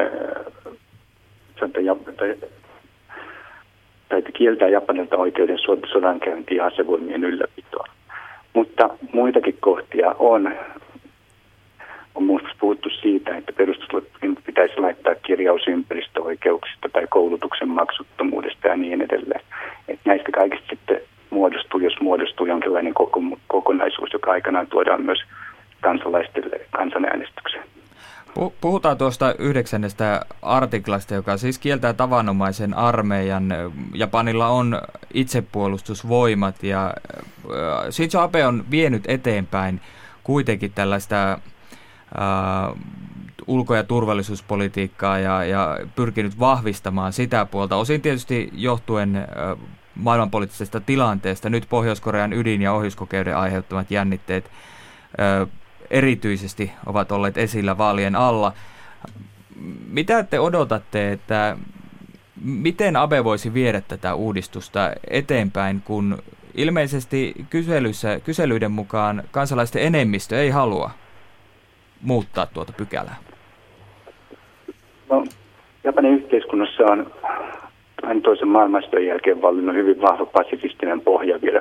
tai, tai kieltää Japanilta oikeuden sodankäyntiin ja asevoimien ylläpitoon. Mutta muitakin kohtia on. On muun muassa puhuttu siitä, että perustuslakiin pitäisi laittaa kirjaus ympäristöoikeuksista tai koulutuksen maksuttomuudesta ja niin edelleen. Että näistä kaikista sitten muodostuu, jos muodostuu jonkinlainen koko, kokonaisuus, joka aikanaan tuodaan myös kansalaisille kansanäänestykseen. Puhutaan tuosta yhdeksännestä artiklasta, joka siis kieltää tavanomaisen armeijan. Japanilla on itsepuolustusvoimat ja Shinzo Abe on vienyt eteenpäin kuitenkin tällaista Uh, ulko- ja turvallisuuspolitiikkaa ja, ja pyrkinyt vahvistamaan sitä puolta. Osin tietysti johtuen uh, maailmanpoliittisesta tilanteesta. Nyt Pohjois-Korean ydin- ja ohjuskokeuden aiheuttamat jännitteet uh, erityisesti ovat olleet esillä vaalien alla. Mitä te odotatte, että miten Abe voisi viedä tätä uudistusta eteenpäin, kun ilmeisesti kyselyssä, kyselyiden mukaan kansalaisten enemmistö ei halua muuttaa tuota pykälää? No, Japanin yhteiskunnassa on aina toisen maailmansodan jälkeen vallinnut hyvin vahva pasifistinen pohjavire,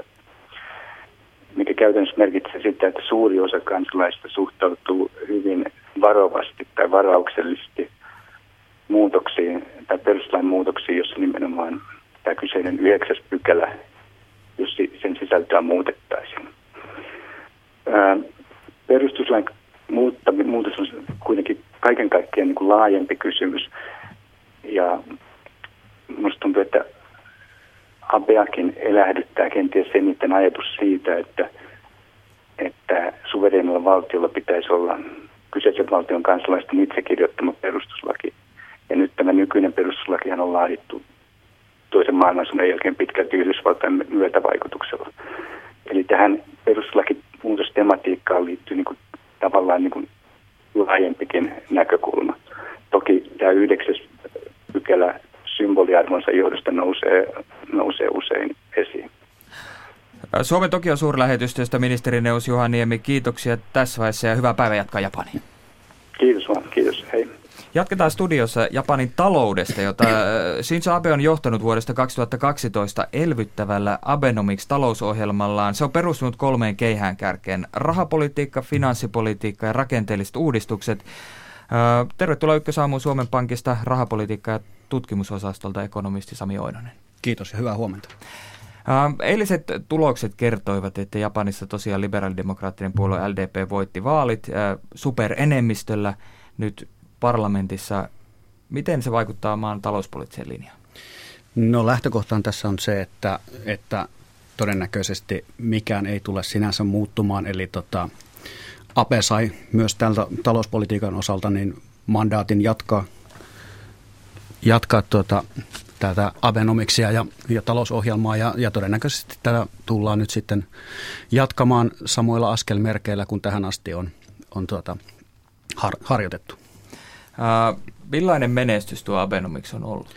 mikä käytännössä merkitsee sitä, että suuri osa kansalaista suhtautuu hyvin varovasti tai varauksellisesti muutoksiin tai perustuslain muutoksiin, jossa nimenomaan tämä kyseinen yhdeksäs pykälä, jos sen sisältöä muutettaisiin. Ää, perustuslain muutos on kuitenkin kaiken kaikkiaan niin kuin laajempi kysymys. Ja minusta tuntuu, että Abeakin elähdyttää kenties eniten ajatus siitä, että, että suvereenilla valtiolla pitäisi olla kyseisen valtion kansalaisten itse kirjoittama perustuslaki. Ja nyt tämä nykyinen perustuslakihan on laadittu toisen maailmansodan jälkeen pitkälti Yhdysvaltain myötävaikutuksella. Eli tähän perustuslakimuutostematiikkaan liittyy niin kuin, tavallaan niin kuin laajempikin näkökulma. Toki tämä yhdeksäs pykälä symboliarvonsa johdosta nousee, nousee usein esiin. Suomen Tokion suurlähetystöstä ministerineuvos Juha Niemi, kiitoksia tässä vaiheessa ja hyvää päivää jatkaa Japaniin. Kiitos vaan, kiitos, hei. Jatketaan studiossa Japanin taloudesta, jota Shinzo Abe on johtanut vuodesta kaksituhattakaksitoista elvyttävällä Abenomics-talousohjelmallaan. Se on perustunut kolmeen keihäänkärkeen: rahapolitiikka, finanssipolitiikka ja rakenteelliset uudistukset. Tervetuloa Ykkösaamuun Suomen Pankista rahapolitiikka- ja tutkimusosastolta ekonomisti Sami Oinonen. Kiitos ja hyvää huomenta. Eiliset tulokset kertoivat, että Japanissa tosiaan liberaalidemokraattinen puolue L D P voitti vaalit superenemmistöllä nyt parlamentissa. Miten se vaikuttaa maan talouspoliittiseen linjaan? No lähtökohtaan tässä on se, että, että todennäköisesti mikään ei tule sinänsä muuttumaan. Eli tota, Abe sai myös tältä talouspolitiikan osalta niin mandaatin jatkaa, jatkaa tuota, tätä Abenomicsia ja, ja talousohjelmaa ja, ja todennäköisesti tätä tullaan nyt sitten jatkamaan samoilla askelmerkeillä kuin tähän asti on, on tuota, har, harjoitettu. Uh, millainen menestys tuo Abenomics on ollut?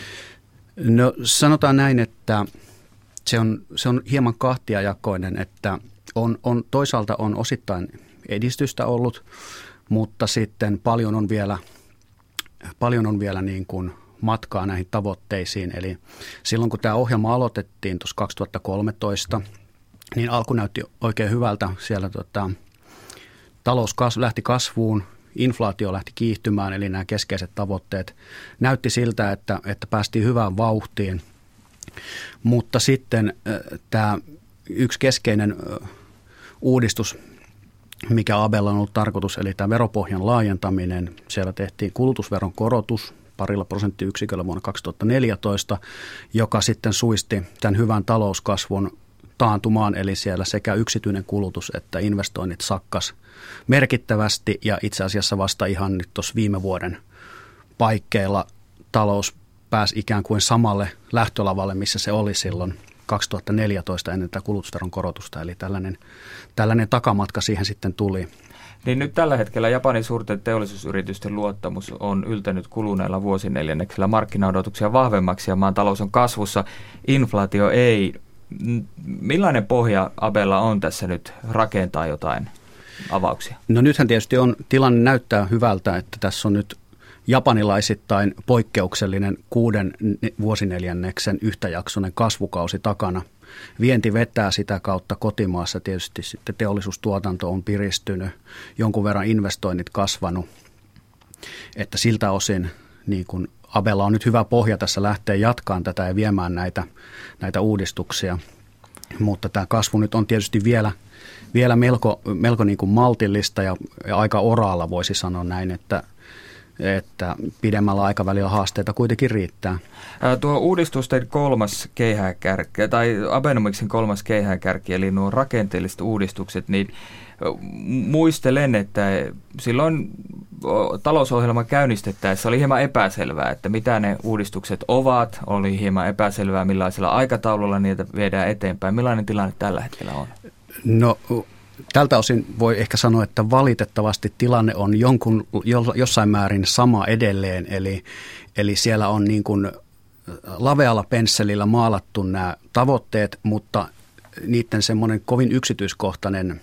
No sanotaan näin, että se on, se on hieman kahtiajakoinen, että on, on, toisaalta on osittain edistystä ollut, mutta sitten paljon on vielä, paljon on vielä niin kuin matkaa näihin tavoitteisiin. Eli silloin kun tämä ohjelma aloitettiin tuossa kaksituhattakolmetoista, niin alku näytti oikein hyvältä. Siellä tota, talous kas, lähti kasvuun, inflaatio lähti kiihtymään, eli nämä keskeiset tavoitteet näytti siltä, että, että päästiin hyvään vauhtiin. Mutta sitten äh, tämä yksi keskeinen äh, uudistus, mikä Abella on ollut tarkoitus, eli tämä veropohjan laajentaminen. Siellä tehtiin kulutusveron korotus parilla prosenttiyksiköllä vuonna kaksituhattaneljätoista, joka sitten suisti tämän hyvän talouskasvun taantumaan, eli siellä sekä yksityinen kulutus että investoinnit sakkas merkittävästi, ja itse asiassa vasta ihan nyt tuossa viime vuoden paikkeilla talous pääsi ikään kuin samalle lähtölavalle, missä se oli silloin kaksituhattaneljätoista ennen tätä kulutusveron korotusta, eli tällainen, tällainen takamatka siihen sitten tuli. Niin nyt tällä hetkellä Japanin suurten teollisuusyritysten luottamus on yltänyt kuluneella vuosineljänneksellä markkinaodotuksia vahvemmaksi ja maan talous on kasvussa, inflaatio ei. Millainen pohja Abella on tässä nyt rakentaa jotain avauksia? No nythän tietysti on, tilanne näyttää hyvältä, että tässä on nyt japanilaisittain poikkeuksellinen kuuden vuosineljänneksen yhtäjaksoinen kasvukausi takana. Vienti vetää sitä kautta kotimaassa, tietysti sitten teollisuustuotanto on piristynyt, jonkun verran investoinnit kasvanut, että siltä osin niin kuin Abella on nyt hyvä pohja tässä lähteä jatkaan tätä ja viemään näitä, näitä uudistuksia, mutta tämä kasvu nyt on tietysti vielä, vielä melko, melko niin kuin maltillista ja, ja aika oraalla voisi sanoa näin, että että pidemmällä aikavälillä haasteita kuitenkin riittää. Tuo uudistusten kolmas keihäänkärki, tai Abenomicsin kolmas keihäänkärki, eli nuo rakenteelliset uudistukset, niin muistelen, että silloin talousohjelman käynnistettäessä oli hieman epäselvää, että mitä ne uudistukset ovat, oli hieman epäselvää, millaisella aikataululla niitä viedään eteenpäin. Millainen tilanne tällä hetkellä on? No tältä osin voi ehkä sanoa, että valitettavasti tilanne on jonkun, jossain määrin sama edelleen, eli, eli siellä on niin kuin lavealla pensselillä maalattu nämä tavoitteet, mutta niiden semmoinen kovin yksityiskohtainen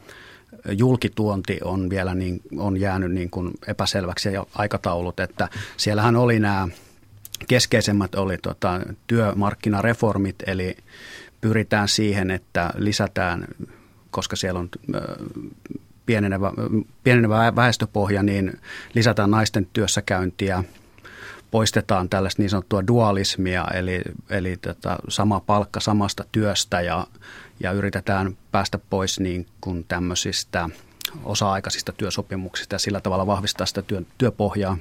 julkituonti on vielä niin, on jäänyt niin kuin epäselväksi ja aikataulut, että siellähän oli nämä keskeisemmät oli tota, työmarkkinareformit, eli pyritään siihen, että lisätään, koska siellä on pienenevä, pienenevä väestöpohja, niin lisätään naisten työssäkäyntiä, poistetaan tällaista niin sanottua dualismia, eli, eli tota, sama palkka samasta työstä ja, ja yritetään päästä pois niin kuin tämmöisistä osa-aikaisista työsopimuksista ja sillä tavalla vahvistaa sitä työ, työpohjaa.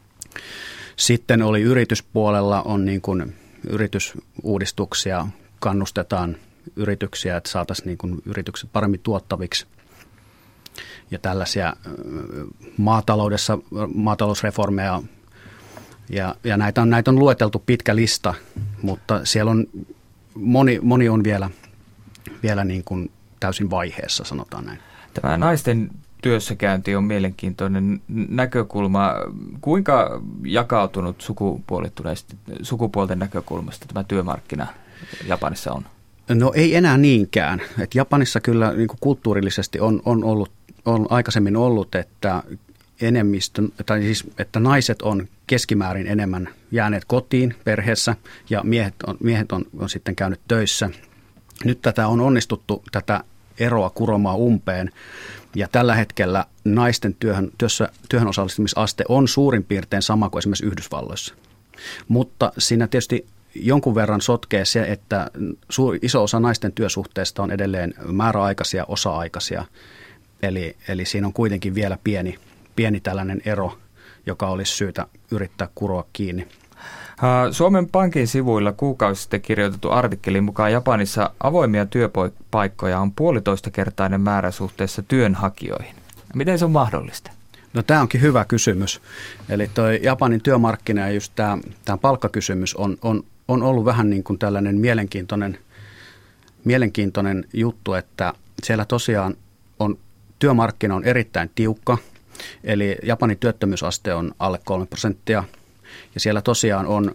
Sitten oli yrityspuolella on niin kuin yritysuudistuksia, kannustetaan yrityksiä, että saataisiin niin kuin yritykset paremmin tuottaviksi. Ja tällaisia maataloudessa, maatalousreformeja ja, ja näitä, on, näitä on lueteltu pitkä lista, mutta siellä on moni, moni on vielä, vielä niin kuin täysin vaiheessa, sanotaan näin. Tämä naisten työssäkäynti on mielenkiintoinen näkökulma. Kuinka jakautunut sukupuolittuneesti, sukupuolten näkökulmasta tämä työmarkkina Japanissa on? No ei enää niinkään. Et Japanissa kyllä niin kuin kulttuurillisesti on, on, ollut, on aikaisemmin ollut, että enemmistö, tai siis, että naiset on keskimäärin enemmän jääneet kotiin perheessä ja miehet on, miehet on, on sitten käynyt töissä. Nyt tätä on onnistuttu tätä eroa kuromaan umpeen ja tällä hetkellä naisten työhön, työssä, työhön osallistumisaste on suurin piirtein sama kuin esimerkiksi Yhdysvalloissa. Mutta siinä tietysti jonkun verran sotkee se, että suuri, iso osa naisten työsuhteista on edelleen määräaikaisia, osa-aikaisia. Eli, eli siinä on kuitenkin vielä pieni, pieni tällainen ero, joka olisi syytä yrittää kuroa kiinni. Suomen Pankin sivuilla kuukausi sitten kirjoitettu artikkelin mukaan Japanissa avoimia työpaikkoja on puolitoista kertainen määrä suhteessa työnhakijoihin. Miten se on mahdollista? No tämä onkin hyvä kysymys. Eli toi Japanin työmarkkina ja just tämä, tämä palkkakysymys on, on, on ollut vähän niin kuin tällainen mielenkiintoinen, mielenkiintoinen juttu, että siellä tosiaan on työmarkkina on erittäin tiukka. Eli Japanin työttömyysaste on alle kolme prosenttia. Ja siellä tosiaan on,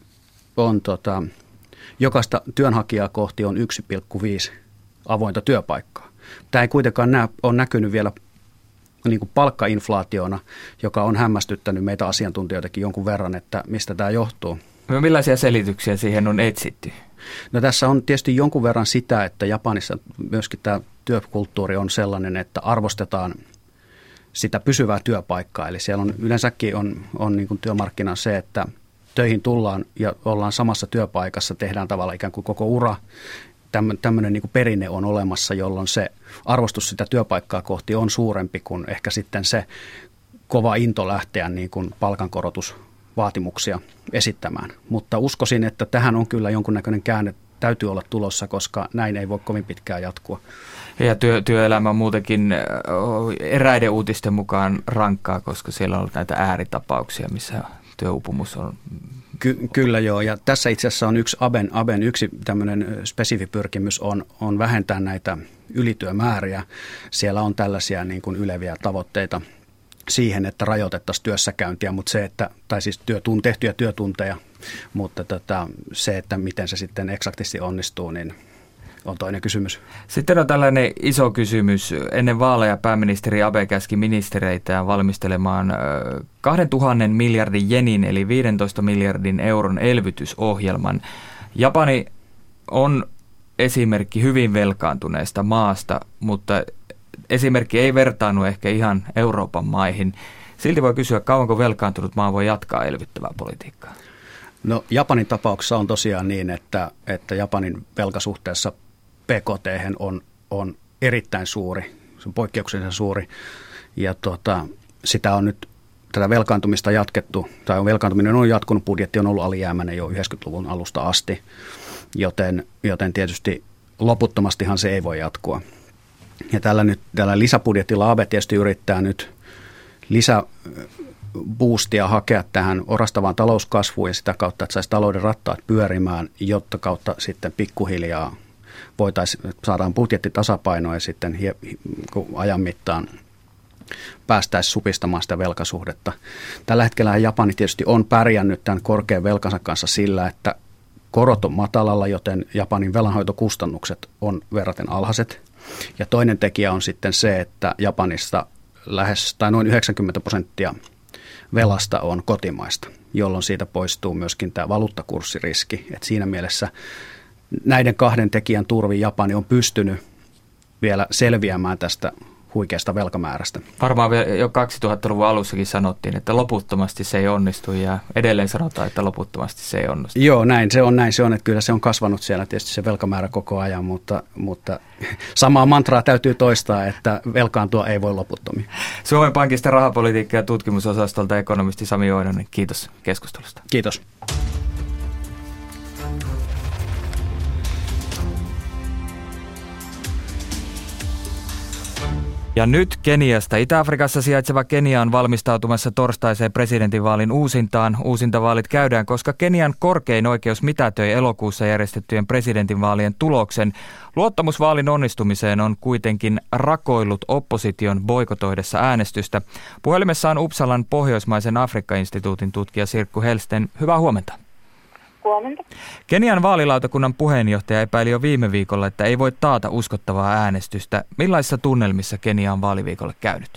on tota, jokaista työnhakijaa kohti on yksi pilkku viisi avointa työpaikkaa. Tämä ei kuitenkaan nä, ole näkynyt vielä niin kuin palkkainflaationa, joka on hämmästyttänyt meitä asiantuntijoitakin jonkun verran, että mistä tämä johtuu. No millaisia selityksiä siihen on etsitty? No tässä on tietysti jonkun verran sitä, että Japanissa myöskin tämä työkulttuuri on sellainen, että arvostetaan sitä pysyvää työpaikkaa. Eli siellä on yleensäkin on, on niin kuin työmarkkina se, että töihin tullaan ja ollaan samassa työpaikassa, tehdään tavallaan ikään kuin koko ura. Tämmöinen niin kuin perinne on olemassa, jolloin se arvostus sitä työpaikkaa kohti on suurempi kuin ehkä sitten se kova into lähteä niin kuin palkankorotusvaatimuksia esittämään. Mutta uskoisin, että tähän on kyllä jonkunnäköinen käänne täytyy olla tulossa, koska näin ei voi kovin pitkään jatkua. Ja työ, työelämä on muutenkin eräiden uutisten mukaan rankkaa, koska siellä on ollut näitä ääritapauksia, missä työuupumus on. Ky- kyllä joo, ja tässä itse asiassa on yksi Aben, Aben yksi tämmöinen spesifipyrkimys on, on vähentää näitä ylityömääriä. Siellä on tällaisia niin kuin yleviä tavoitteita siihen, että rajoitettaisiin työssäkäyntiä, mutta se, että, tai siis työtun, tehtyjä työtunteja, mutta tota, se, että miten se sitten eksaktisti onnistuu, niin on toinen kysymys. Sitten on tällainen iso kysymys. Ennen vaaleja pääministeri Abe käski ministereitä valmistelemaan kahdentuhannen miljardin jenin eli viidentoista miljardin euron elvytysohjelman. Japani on esimerkki hyvin velkaantuneesta maasta, mutta esimerkki ei vertaannu ehkä ihan Euroopan maihin. Silti voi kysyä, kauanko velkaantunut maa voi jatkaa elvyttävää politiikkaa? No Japanin tapauksessa on tosiaan niin, että, että Japanin velkasuhteessa P K T on, on erittäin suuri, se on poikkeuksellisen suuri ja tuota, sitä on nyt tätä velkaantumista jatkettu, tai velkaantuminen on jatkunut, budjetti on ollut alijäämäinen jo yhdeksänkymmentäluvun alusta asti, joten, joten tietysti loputtomastihan se ei voi jatkua. Ja tällä, nyt, tällä lisäbudjetilla Abe tietysti yrittää nyt lisäboostia hakea tähän orastavaan talouskasvuun ja sitä kautta, että saisi talouden rattaat pyörimään, jotta kautta sitten pikkuhiljaa voitaisiin, saadaan budjetti tasapainoa ja sitten hie, ajan mittaan päästäisiin supistamaan sitä velkasuhdetta. Tällä hetkellä Japani tietysti on pärjännyt tämän korkean velkansa kanssa sillä, että korot on matalalla, joten Japanin velanhoitokustannukset on verraten alhaiset. Ja toinen tekijä on sitten se, että Japanissa lähes tai noin yhdeksänkymmentä prosenttia velasta on kotimaista. jolloin siitä poistuu myöskin tämä valuuttakurssiriski. Et siinä mielessä näiden kahden tekijän turvin Japani on pystynyt vielä selviämään tästä huikeasta velkamäärästä. Varmaan jo kaksituhattaluvun alussakin sanottiin, että loputtomasti se ei onnistu ja edelleen sanotaan, että loputtomasti se ei onnistu. Joo, näin se on, näin se on, että kyllä se on kasvanut siellä tietysti se velkamäärä koko ajan, mutta, mutta samaa mantraa täytyy toistaa, että velkaantua ei voi loputtomiin. Suomen Pankista rahapolitiikka- ja tutkimusosastolta ekonomisti Sami Oinonen, kiitos keskustelusta. Kiitos. Ja nyt Keniasta. Itä-Afrikassa sijaitseva Kenia on valmistautumassa torstaiseen presidentinvaalin uusintaan. Uusintavaalit käydään, koska Kenian korkein oikeus mitätöi elokuussa järjestettyjen presidentinvaalien tuloksen. Luottamusvaalin onnistumiseen on kuitenkin rakoillut opposition boikotoidessa äänestystä. Puhelimessa on Uppsalan Pohjoismaisen Afrikka-instituutin tutkija Sirkku Helsten. Hyvää huomenta. Huomenta. Kenian vaalilautakunnan puheenjohtaja epäili jo viime viikolla, että ei voi taata uskottavaa äänestystä. Millaisissa tunnelmissa Kenia on vaaliviikolle käynyt?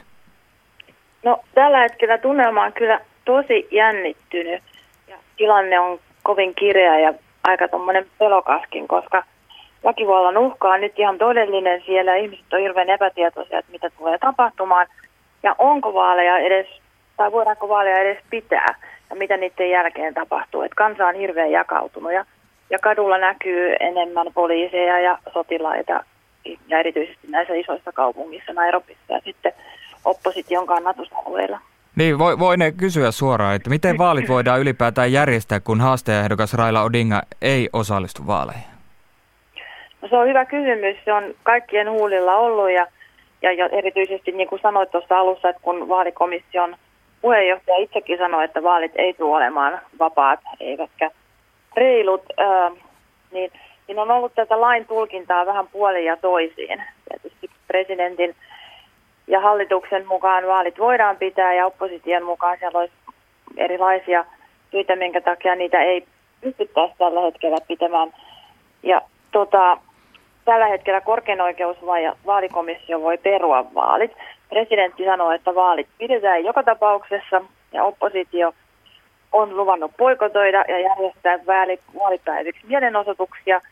No tällä hetkellä tunnelma on kyllä tosi jännittynyt ja tilanne on kovin kireä ja aika tommoinen pelokaskin, koska väkivallan uhka on nyt ihan todellinen siellä. Ihmiset on hirveän epätietoisia, että mitä tulee tapahtumaan ja onko vaaleja edes, tai voidaanko vaaleja edes pitää. Ja mitä niiden jälkeen tapahtuu. Että kansa on hirveän jakautunut ja, ja kadulla näkyy enemmän poliiseja ja sotilaita ja erityisesti näissä isoissa kaupungissa, Nairobissa ja sitten opposition kannatusalueilla. Niin, voi, voi ne kysyä suoraan, että miten vaalit voidaan ylipäätään järjestää, kun haastajaehdokas Raila Odinga ei osallistu vaaleihin? No, se on hyvä kysymys. Se on kaikkien huulilla ollut ja, ja, ja erityisesti niin kuin sanoit tuossa alussa, että kun vaalikomission puheenjohtaja itsekin sanoi, että vaalit ei tule olemaan vapaat eivätkä reilut, ää, niin, niin on ollut tätä lain tulkintaa vähän puolin ja toisiin. Tietysti presidentin ja hallituksen mukaan vaalit voidaan pitää ja opposition mukaan siellä olisi erilaisia syitä, minkä takia niitä ei pystyttäisi tällä hetkellä pitämään. Ja tota, tällä hetkellä korkein oikeus ja vaalikomissio voi perua vaalit. Presidentti sanoo, että vaalit pidetään joka tapauksessa ja oppositio on luvannut boikotoida ja järjestää vaalipäiviksi mielenosoituksia.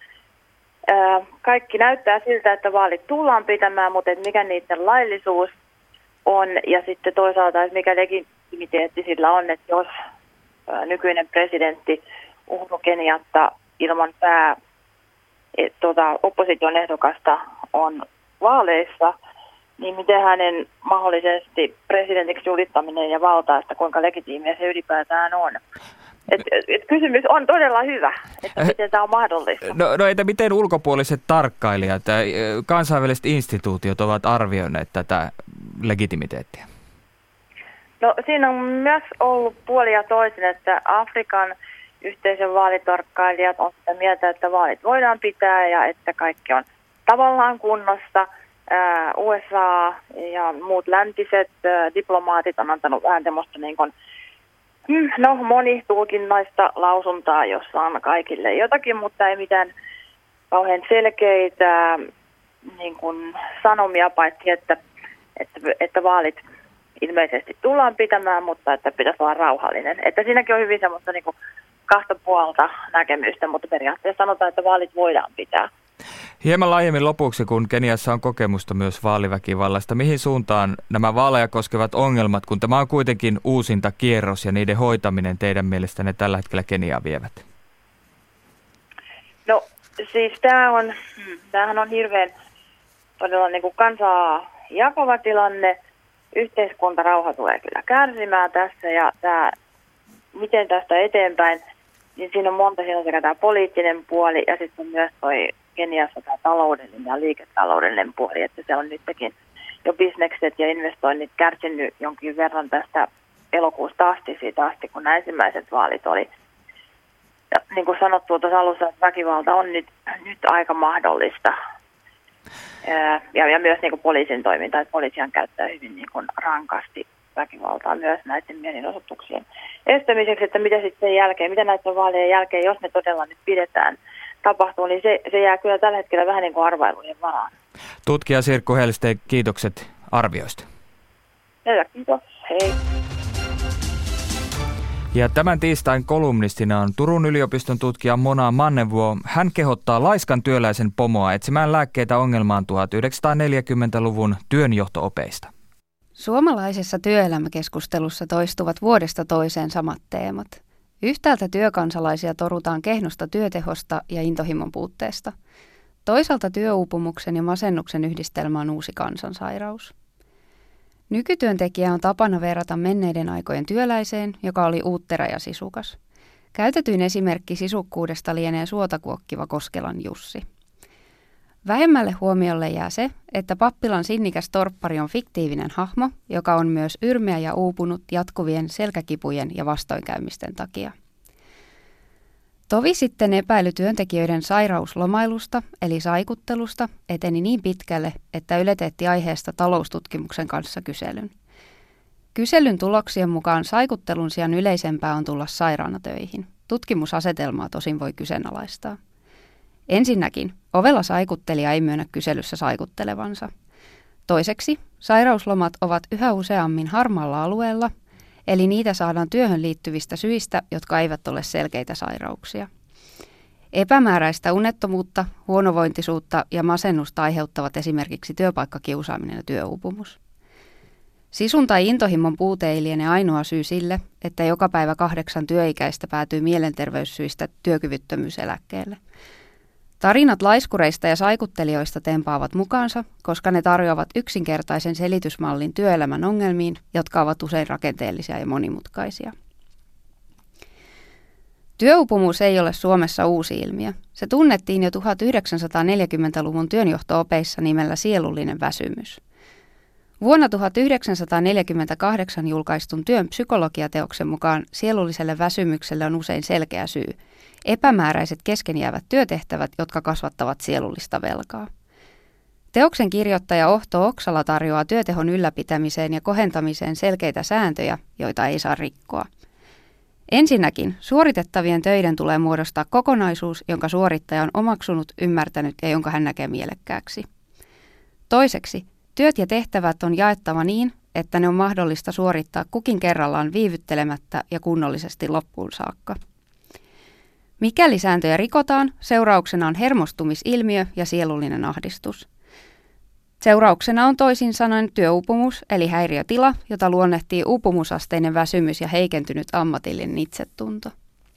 Kaikki näyttää siltä, että vaalit tullaan pitämään, mutta mikä niiden laillisuus on ja sitten toisaalta, että mikä legitimiteetti sillä on, että jos nykyinen presidentti Uhuru Kenyatta ilman pää et, tota, opposition ehdokasta on vaaleissa, niin miten hänen mahdollisesti presidentiksi julittaminen ja valta, että kuinka legitiimiä se ylipäätään on. Et, et kysymys on todella hyvä, että miten tämä on mahdollista. No, no entä miten ulkopuoliset tarkkailijat, kansainväliset instituutiot ovat arvioineet tätä legitimiteettiä? No siinä on myös ollut puoli ja toisin, että Afrikan yhteisön vaalitarkkailijat on sitä mieltä, että vaalit voidaan pitää ja että kaikki on tavallaan kunnossa. U S A ja muut läntiset diplomaatit on antanut vähän tämmöistä niin kuin, no, monitulkinnaista lausuntaa, jossa on kaikille jotakin, mutta ei mitään kauhean selkeitä niin kuin sanomia, paitsi että, että, että vaalit ilmeisesti tullaan pitämään, mutta että pitäisi olla rauhallinen. Että siinäkin on hyvin semmoista niin kuin kahta puolta näkemystä, mutta periaatteessa sanotaan, että vaalit voidaan pitää. Hieman laajemmin lopuksi, kun Keniassa on kokemusta myös vaaliväkivallasta, mihin suuntaan nämä vaaleja koskevat ongelmat, kun tämä on kuitenkin uusinta kierros ja niiden hoitaminen teidän mielestänne tällä hetkellä Keniaa vievät? No siis tämä on, tämähän on hirveän todella niin kuin kansaa jakava tilanne. Yhteiskuntarauha tulee kyllä kärsimään tässä ja tämä, miten tästä eteenpäin, niin siinä on monta, siinä on sekä tämä poliittinen puoli ja sitten myös toi Keniassa tämä taloudellinen ja liiketaloudellinen puoli, että se on nytkin jo bisnekset ja investoinnit kärsinyt jonkin verran tästä elokuusta asti, siitä asti, kun nämä ensimmäiset vaalit oli. Ja niin kuin sanottu tuossa alussa, että väkivalta on nyt, nyt aika mahdollista. Ja, ja myös niin kuin poliisin toiminta, että poliisihan käyttää hyvin niin kuin rankasti väkivaltaa myös näiden mielenosoituksien estämiseksi, että mitä sitten sen jälkeen, mitä näiden vaalien jälkeen, jos ne todella nyt pidetään, tapahtuu, niin se, se jää kyllä tällä hetkellä vähän niin kuin arvailujen varaan. Tutkija Sirkku Helsten, kiitokset arvioista. Hyvä, kiitos. Hei. Ja tämän tiistain kolumnistina on Turun yliopiston tutkija Mona Mannevuo. Hän kehottaa laiskan työläisen pomoa etsimään lääkkeitä ongelmaan tuhatyhdeksänsataaneljäkymmentäluvun työnjohto-opeista. Suomalaisessa työelämäkeskustelussa toistuvat vuodesta toiseen samat teemat. Yhtäältä työkansalaisia torutaan kehnosta työtehosta ja intohimon puutteesta. Toisaalta työuupumuksen ja masennuksen yhdistelmä on uusi kansansairaus. Nykytyöntekijä on tapana verrata menneiden aikojen työläiseen, joka oli uuttera ja sisukas. Käytetyin esimerkki sisukkuudesta lienee suota kuokkiva Koskelan Jussi. Vähemmälle huomiolle jää se, että pappilan sinnikäs torppari on fiktiivinen hahmo, joka on myös yrmeä ja uupunut jatkuvien selkäkipujen ja vastoinkäymisten takia. Tovi sitten epäily työntekijöiden sairauslomailusta eli saikuttelusta eteni niin pitkälle, että Yle teetti aiheesta taloustutkimuksen kanssa kyselyn. Kyselyn tuloksien mukaan saikuttelun sijaan yleisempää on tulla sairaana töihin. Tutkimusasetelmaa tosin voi kyseenalaistaa. Ensinnäkin, ovella saikuttelija ei myönnä kyselyssä saikuttelevansa. Toiseksi, sairauslomat ovat yhä useammin harmaalla alueella, eli niitä saadaan työhön liittyvistä syistä, jotka eivät ole selkeitä sairauksia. Epämääräistä unettomuutta, huonovointisuutta ja masennusta aiheuttavat esimerkiksi työpaikkakiusaaminen ja työuupumus. Sisun tai intohimon puute ei liene ainoa syy sille, että joka päivä kahdeksan työikäistä päätyy mielenterveyssyistä työkyvyttömyyseläkkeelle. Tarinat laiskureista ja saikuttelijoista tempaavat mukaansa, koska ne tarjoavat yksinkertaisen selitysmallin työelämän ongelmiin, jotka ovat usein rakenteellisia ja monimutkaisia. Työuupumus ei ole Suomessa uusi ilmiö. Se tunnettiin jo tuhatyhdeksänsataaneljäkymmentäluvun työnjohto-opeissa nimellä sielullinen väsymys. Vuonna tuhatyhdeksänsataaneljäkymmentäkahdeksan julkaistun työn psykologiateoksen mukaan sielulliselle väsymykselle on usein selkeä syy. Epämääräiset keskenjäävät työtehtävät, jotka kasvattavat sielullista velkaa. Teoksen kirjoittaja Ohto Oksala tarjoaa työtehon ylläpitämiseen ja kohentamiseen selkeitä sääntöjä, joita ei saa rikkoa. Ensinnäkin suoritettavien töiden tulee muodostaa kokonaisuus, jonka suorittaja on omaksunut, ymmärtänyt ja jonka hän näkee mielekkääksi. Toiseksi, työt ja tehtävät on jaettava niin, että ne on mahdollista suorittaa kukin kerrallaan viivyttelemättä ja kunnollisesti loppuun saakka. Mikäli sääntöjä rikotaan, seurauksena on hermostumisilmiö ja sielullinen ahdistus. Seurauksena on toisin sanoen työuupumus eli häiriötila, jota luonnehtii uupumusasteinen väsymys ja heikentynyt ammatillinen itsetunto.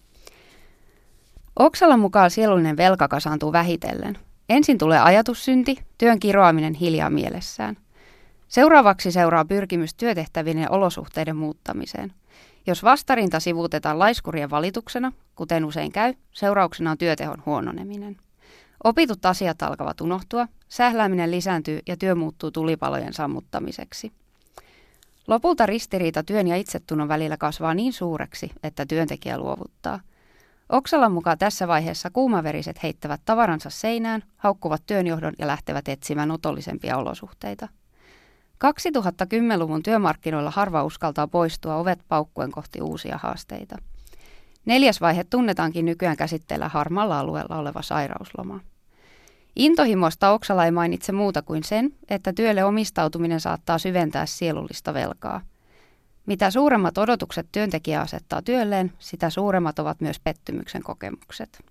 Oksalan mukaan sielullinen velka kasaantuu vähitellen. Ensin tulee ajatussynti, työn kiroaminen hiljaa mielessään. Seuraavaksi seuraa pyrkimys työtehtävien ja olosuhteiden muuttamiseen. Jos vastarinta sivuutetaan laiskurien valituksena, kuten usein käy, seurauksena on työtehon huononeminen. Opitut asiat alkavat unohtua, sählääminen lisääntyy ja työ muuttuu tulipalojen sammuttamiseksi. Lopulta ristiriita työn ja itsetunnon välillä kasvaa niin suureksi, että työntekijä luovuttaa. Oksalan mukaan tässä vaiheessa kuumaveriset heittävät tavaransa seinään, haukkuvat työnjohdon ja lähtevät etsimään otollisempia olosuhteita. kaksituhattakymmenluvun työmarkkinoilla harva uskaltaa poistua ovet paukkuen kohti uusia haasteita. Neljäs vaihe tunnetaankin nykyään käsitteellä harmaalla alueella oleva sairausloma. Intohimosta Oksala ei mainitse muuta kuin sen, että työlle omistautuminen saattaa syventää sielullista velkaa. Mitä suuremmat odotukset työntekijä asettaa työlleen, sitä suuremmat ovat myös pettymyksen kokemukset.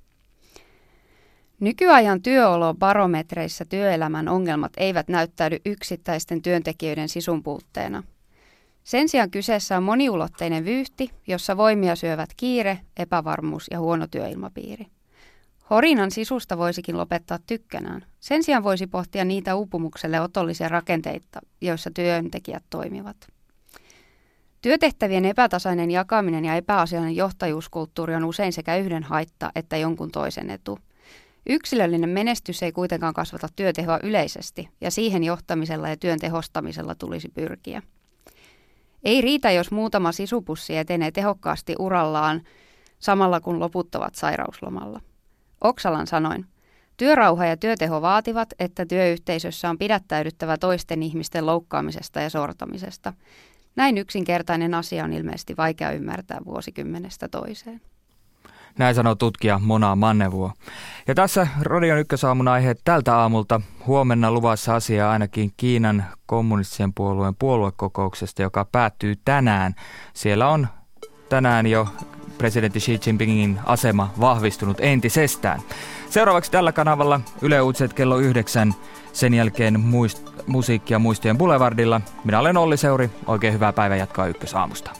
Nykyajan työolobarometreissä työelämän ongelmat eivät näyttäydy yksittäisten työntekijöiden sisun puutteena. Sen sijaan kyseessä on moniulotteinen vyyhti, jossa voimia syövät kiire, epävarmuus ja huono työilmapiiri. Horinan sisusta voisikin lopettaa tykkänään. Sen sijaan voisi pohtia niitä uupumukselle otollisia rakenteita, joissa työntekijät toimivat. Työtehtävien epätasainen jakaminen ja epäasiallinen johtajuuskulttuuri on usein sekä yhden haitta että jonkun toisen etu. Yksilöllinen menestys ei kuitenkaan kasvata työtehoa yleisesti, ja siihen johtamisella ja työn tehostamisella tulisi pyrkiä. Ei riitä, jos muutama sisupussi etenee tehokkaasti urallaan samalla kun loput ovat sairauslomalla. Oksalan sanoin, työrauha ja työteho vaativat, että työyhteisössä on pidättäydyttävä toisten ihmisten loukkaamisesta ja sortamisesta. Näin yksinkertainen asia on ilmeisesti vaikea ymmärtää vuosikymmenestä toiseen. Näin sanoo tutkija Mona Mannevuo. Ja tässä Radion ykkösaamun aiheet tältä aamulta. Huomenna luvassa asiaa ainakin Kiinan kommunistisen puolueen puoluekokouksesta, joka päättyy tänään. Siellä on tänään jo presidentti Xi Jinpingin asema vahvistunut entisestään. Seuraavaksi tällä kanavalla Yle Uutiset kello yhdeksän, sen jälkeen muist- musiikkia muistojen Boulevardilla. Minä olen Olli Seuri, oikein hyvää päivää jatkaa Ykkösaamusta.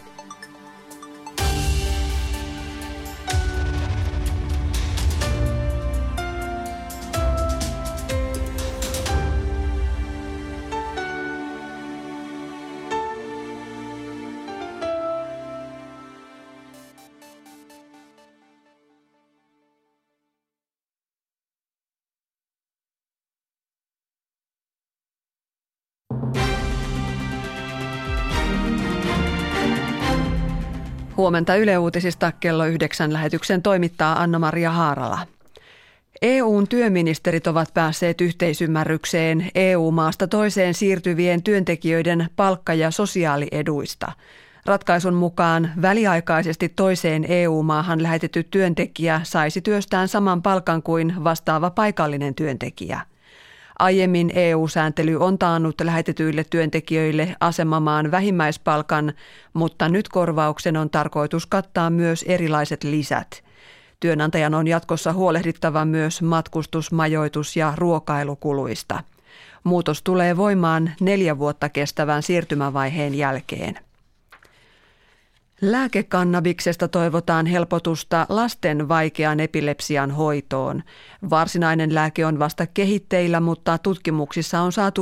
Huomenta Yle Uutisista kello yhdeksän lähetyksen toimittaa Anna-Maria Haarala. E U:n työministerit ovat päässeet yhteisymmärrykseen E U-maasta toiseen siirtyvien työntekijöiden palkka- ja sosiaalieduista. Ratkaisun mukaan väliaikaisesti toiseen E U-maahan lähetetty työntekijä saisi työstään saman palkan kuin vastaava paikallinen työntekijä. Aiemmin E U-sääntely on taannut lähetetyille työntekijöille asemamaan vähimmäispalkan, mutta nyt korvauksen on tarkoitus kattaa myös erilaiset lisät. Työnantajan on jatkossa huolehdittava myös matkustus-, majoitus- ja ruokailukuluista. Muutos tulee voimaan neljä vuotta kestävän siirtymävaiheen jälkeen. Lääkekannabiksesta toivotaan helpotusta lasten vaikean epilepsian hoitoon. Varsinainen lääke on vasta kehitteillä, mutta tutkimuksissa on saatu